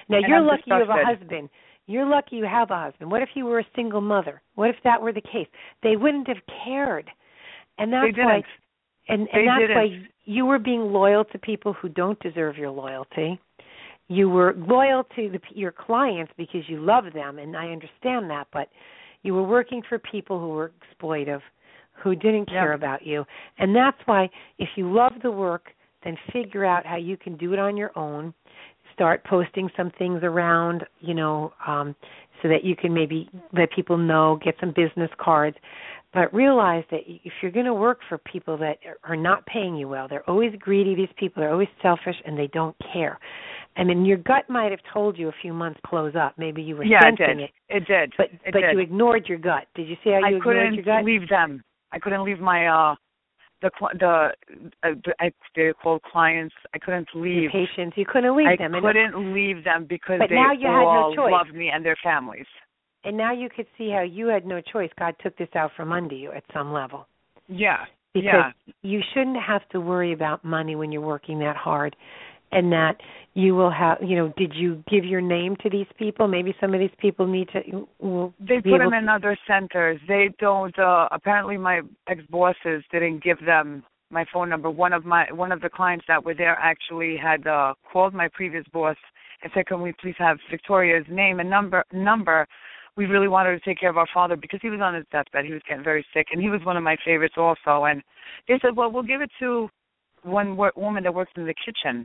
Now, and you're I'm lucky you have a disgusted. husband. You're lucky you have a husband. What if you were a single mother? What if that were the case? They wouldn't have cared. And that's They didn't. why and, they and that's didn't. why you were being loyal to people who don't deserve your loyalty. You were loyal to the, your clients because you love them, and I understand that, but you were working for people who were exploitive, who didn't care Yeah. about you. And that's why if you love the work, then figure out how you can do it on your own. Start posting some things around, you know, um, so that you can maybe let people know, get some business cards. But realize that if you're going to work for people that are not paying you well, they're always greedy, these people, they're always selfish, and they don't care. I mean, your gut might have told you a few months close up. Maybe you were yeah, sensing it. it. It did. But it but did. you ignored your gut. Did you see how you I ignored couldn't your gut? leave them. I couldn't leave my uh the cl- the uh, I, they called clients. I couldn't leave. Your patients. You couldn't leave I them. And, couldn't leave them because but they now you had no all choice. loved me and their families. and now you could see how you had no choice. God took this out from under you at some level. Yeah. Because yeah. you shouldn't have to worry about money when you're working that hard. And that you will have, you know, did you give your name to these people? Maybe some of these people need to. Will they be put them to, in other centers. They don't. Uh, apparently, my ex-bosses didn't give them my phone number. One of my one of the clients that were there actually had uh, called my previous boss and said, "Can we please have Victoria's name and number?" Number. We really wanted to take care of our father because he was on his deathbed. He was getting very sick, and he was one of my favorites also. And they said, "Well, we'll give it to one wo- woman that works in the kitchen."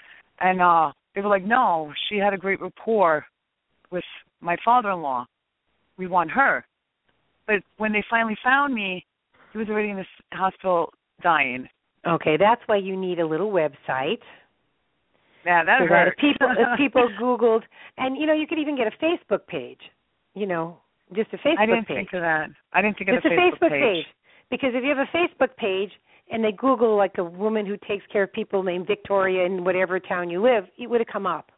And uh, they were like, no, she had a great rapport with my father-in-law. We want her. But when they finally found me, he was already in the hospital dying. Okay, that's why you need a little website. Yeah, that so hurt. That if people, if people Googled, and, you know, you could even get a Facebook page, you know, just a Facebook page. I didn't think of that. I didn't think just of the a Facebook, Facebook page. page. Because if you have a Facebook page, and they Google like a woman who takes care of people named Victoria in whatever town you live, it would have come up.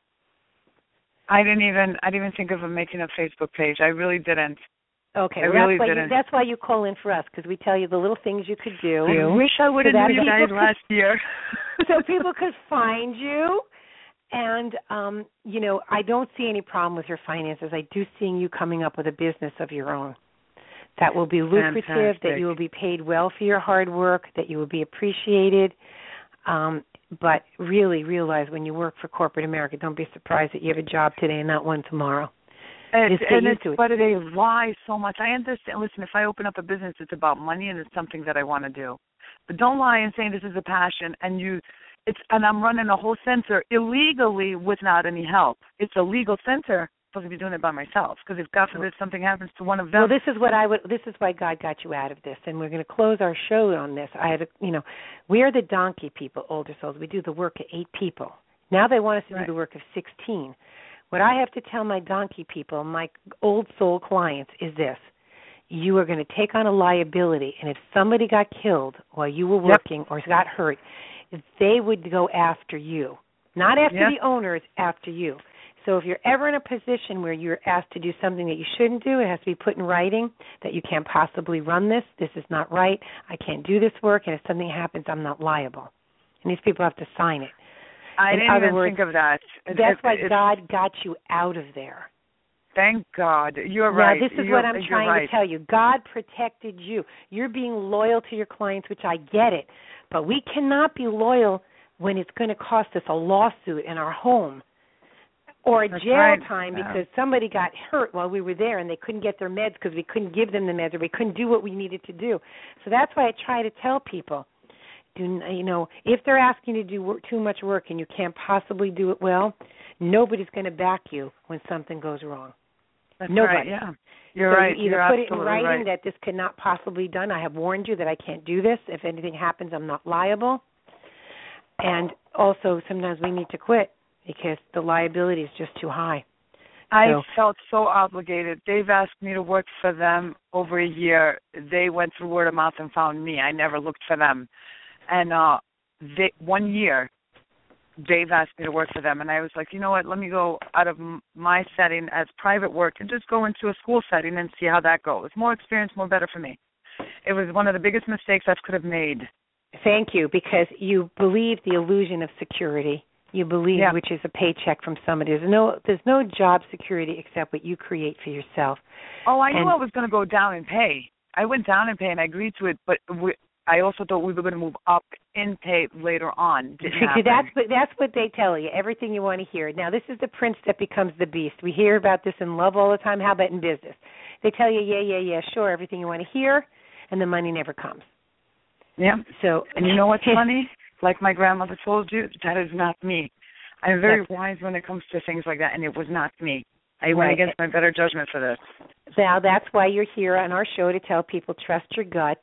I didn't even I didn't even think of making a Facebook page. I really didn't. Okay, I well, really that's why didn't. You, that's why you call in for us, because we tell you the little things you could do. I wish I would have so known you guys last year. So people could find you. And, um, you know, I don't see any problem with your finances. I do see you coming up with a business of your own. That will be lucrative, Fantastic. that you will be paid well for your hard work, that you will be appreciated. Um, but really realize when you work for corporate America, don't be surprised that you have a job today and not one tomorrow. And, Just get and used it's, to it. but they lie so much. I understand. Listen, if I open up a business, it's about money and it's something that I want to do. But don't lie and say this is a passion and you, it's and I'm running a whole center illegally without any help. It's a legal center. I'm supposed to be doing it by myself because if God forbid something happens to one of them. Well, this is what I would. This is why God got you out of this, and we're going to close our show on this. I had, a, you know, we are the donkey people, older souls. We do the work of eight people. Now they want us to right. do the work of sixteen. What I have to tell my donkey people, my old soul clients, is this: you are going to take on a liability, and if somebody got killed while you were working yep. or got hurt, they would go after you, not after yep. the owners, after you. So if you're ever in a position where you're asked to do something that you shouldn't do, it has to be put in writing that you can't possibly run this, this is not right, I can't do this work, and if something happens, I'm not liable. And these people have to sign it. I in didn't other even words, think of that. That's it, why it, God got you out of there. Thank God. You're now, right. Now, this is you're, what I'm trying right. to tell you. God protected you. You're being loyal to your clients, which I get it. But we cannot be loyal when it's going to cost us a lawsuit in our home. Or a That's jail right. time yeah. because somebody got hurt while we were there and they couldn't get their meds because we couldn't give them the meds or we couldn't do what we needed to do. So that's why I try to tell people, do you know, if they're asking you to do work, too much work and you can't possibly do it well, nobody's going to back you when something goes wrong. That's Nobody. Right, yeah. You're so right. You either You're put it in writing right. that this cannot possibly be done. I have warned you that I can't do this. If anything happens, I'm not liable. And also sometimes we need to quit because the liability is just too high. I so. felt so obligated. They've asked me to work for them over a year. They went through word of mouth and found me. I never looked for them. And uh, they, one year, they've asked me to work for them. And I was like, you know what, let me go out of my setting as private work and just go into a school setting and see how that goes. More experience, more better for me. It was one of the biggest mistakes I could have made. Thank you, because you believe the illusion of security. you believe, yeah. which is a paycheck from somebody. There's no there's no job security except what you create for yourself. Oh, I and, knew I was going to go down in pay. I went down in pay and I agreed to it, but we, I also thought we were going to move up in pay later on. Didn't happen. That's what that's what they tell you. Everything you want to hear. Now, this is the prince that becomes the beast. We hear about this in love all the time. How about in business? They tell you, yeah, yeah, yeah, sure, everything you want to hear, and the money never comes. Yeah. So, and you know what's funny? Like my grandmother told you, that is not me. I'm very that's, wise when it comes to things like that, and it was not me. I went right. against my better judgment for this. Now, that's why you're here on our show, to tell people, trust your gut.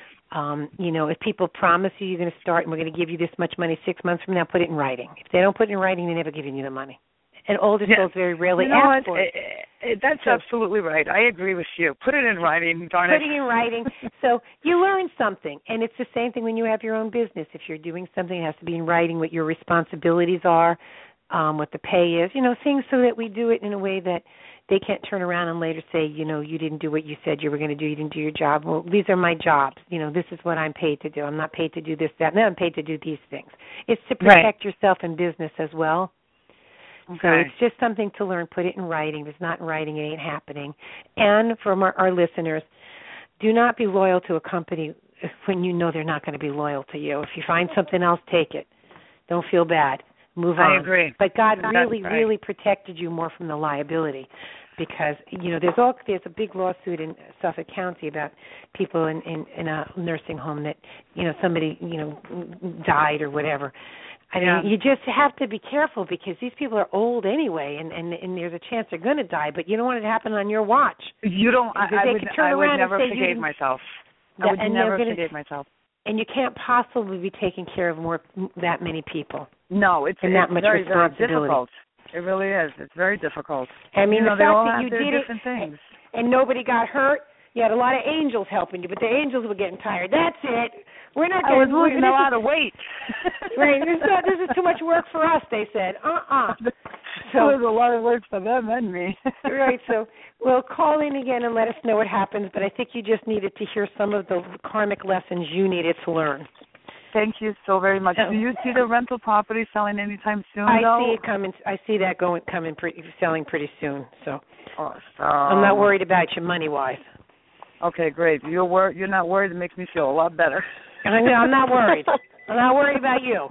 Um, you know, if people promise you you're going to start and we're going to give you this much money six months from now, put it in writing. If they don't put it in writing, they never give you the money. And older yeah. souls very rarely you know ask what? for it. it, it that's so, absolutely right. I agree with you. Put it in writing, darn it. it. Putting in writing. So you learn something. And it's the same thing when you have your own business. If you're doing something, it has to be in writing what your responsibilities are, um, what the pay is, you know, things so that we do it in a way that they can't turn around and later say, you know, you didn't do what you said you were going to do. You didn't do your job. Well, these are my jobs. You know, this is what I'm paid to do. I'm not paid to do this, that. No, I'm paid to do these things. It's to protect right. yourself in business as well. Okay. So it's just something to learn. Put it in writing. If it's not in writing, it ain't happening. And from our, our listeners, do not be loyal to a company when you know they're not going to be loyal to you. If you find something else, take it. Don't feel bad. Move on. I agree. But God really, right. really protected you more from the liability, because you know there's all there's a big lawsuit in Suffolk County about people in, in, in a nursing home that you know somebody you know died or whatever. I mean, yeah. you just have to be careful because these people are old anyway, and, and, and there's a chance they're going to die, but you don't want it to happen on your watch. You don't. I, I would, I would never forgive you, myself. I would and never gonna, forgive myself. And you can't possibly be taking care of more that many people. No, it's, and it's that much very, very responsibility. difficult. It really is. It's very difficult. I mean, you know, the they fact all that have you their did different it, things. and nobody got hurt. You had a lot of angels helping you, but the angels were getting tired. That's it. We're not I was getting, losing a lot of weight. Right. This is, this is too much work for us, they said. Uh-uh. So it was a lot of work for them and me. Right. So we'll call in again and let us know what happens, but I think you just needed to hear some of the karmic lessons you needed to learn. Thank you so very much. Do you see the rental property selling anytime soon? I though? see it coming. I see that going coming, pretty, selling pretty soon. So awesome. I'm not worried about you money wise. Okay, great. You're wor- You're not worried. It makes me feel a lot better. I know. I'm not worried. I'm not worried about you.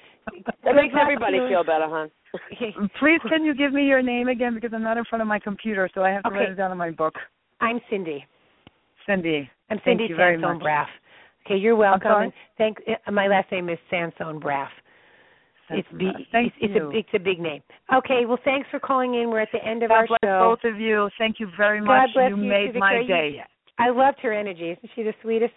That makes everybody feel better, hon. Please, can you give me your name again, because I'm not in front of my computer, so I have to okay. write it down in my book. I'm Cindy. Cindy. I'm Thank Cindy you very Sansone much. Braff. Okay, you're welcome. I'm sorry? And thank. Uh, my last name is Sansone Braff. It's, be, Thank it's, you. it's a it's a big name. Okay, well, thanks for calling in. We're at the end of God our bless show. both of you. Thank you very God much. bless you you, made too, my Victoria. day. I loved her energy. Isn't she the sweetest?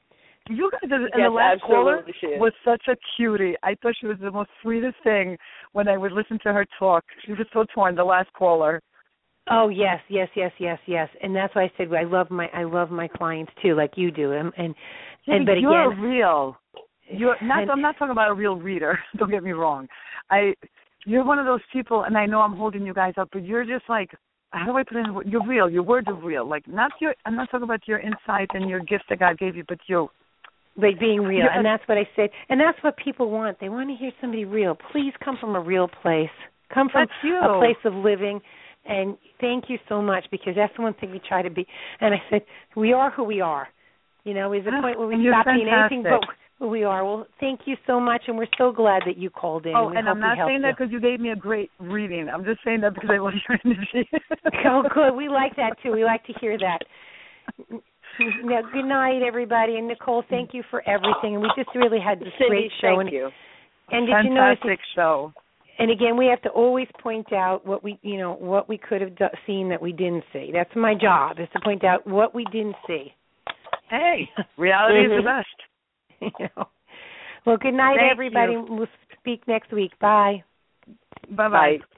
You guys, and yes, the last caller she is. was such a cutie. I thought she was the most sweetest thing when I would listen to her talk. She was so torn. The last caller. Oh yes, yes, yes, yes, yes. And that's why I said I love my I love my clients too, like you do. And and, and but you're again, real. You're not. and, I'm not talking about a real reader. Don't get me wrong. I. You're one of those people, and I know I'm holding you guys up, but you're just like. How do I put it in? You're real. Your words are real. Like not your. I'm not talking about your insight and your gift that God gave you, but you. But being real, Yeah. and that's what I said, and that's what people want. They want to hear somebody real. Please come from a real place. Come from That's you. a place of living. And thank you so much, because that's the one thing we try to be. And I said, we are who we are. You know, there's a point where we and stop you're being anything but fantastic. who we are. Well, thank you so much, and we're so glad that you called in. Oh, and, we and hope I'm not we helped saying that you. because you gave me a great reading. I'm just saying that because I love your energy. Oh, good. We like that, too. We like to hear that. Now, good night, everybody. And, Nicole, thank you for everything. And we just really had this Cindy, great show. thank and, you. And did Fantastic you notice it, show. And again, we have to always point out what we, you know, what we could have do, seen that we didn't see. That's my job, is to point out what we didn't see. Hey, reality mm-hmm. is the best. You know. Well, good night, Thank everybody. you. We'll speak next week. Bye. Bye-bye. Bye.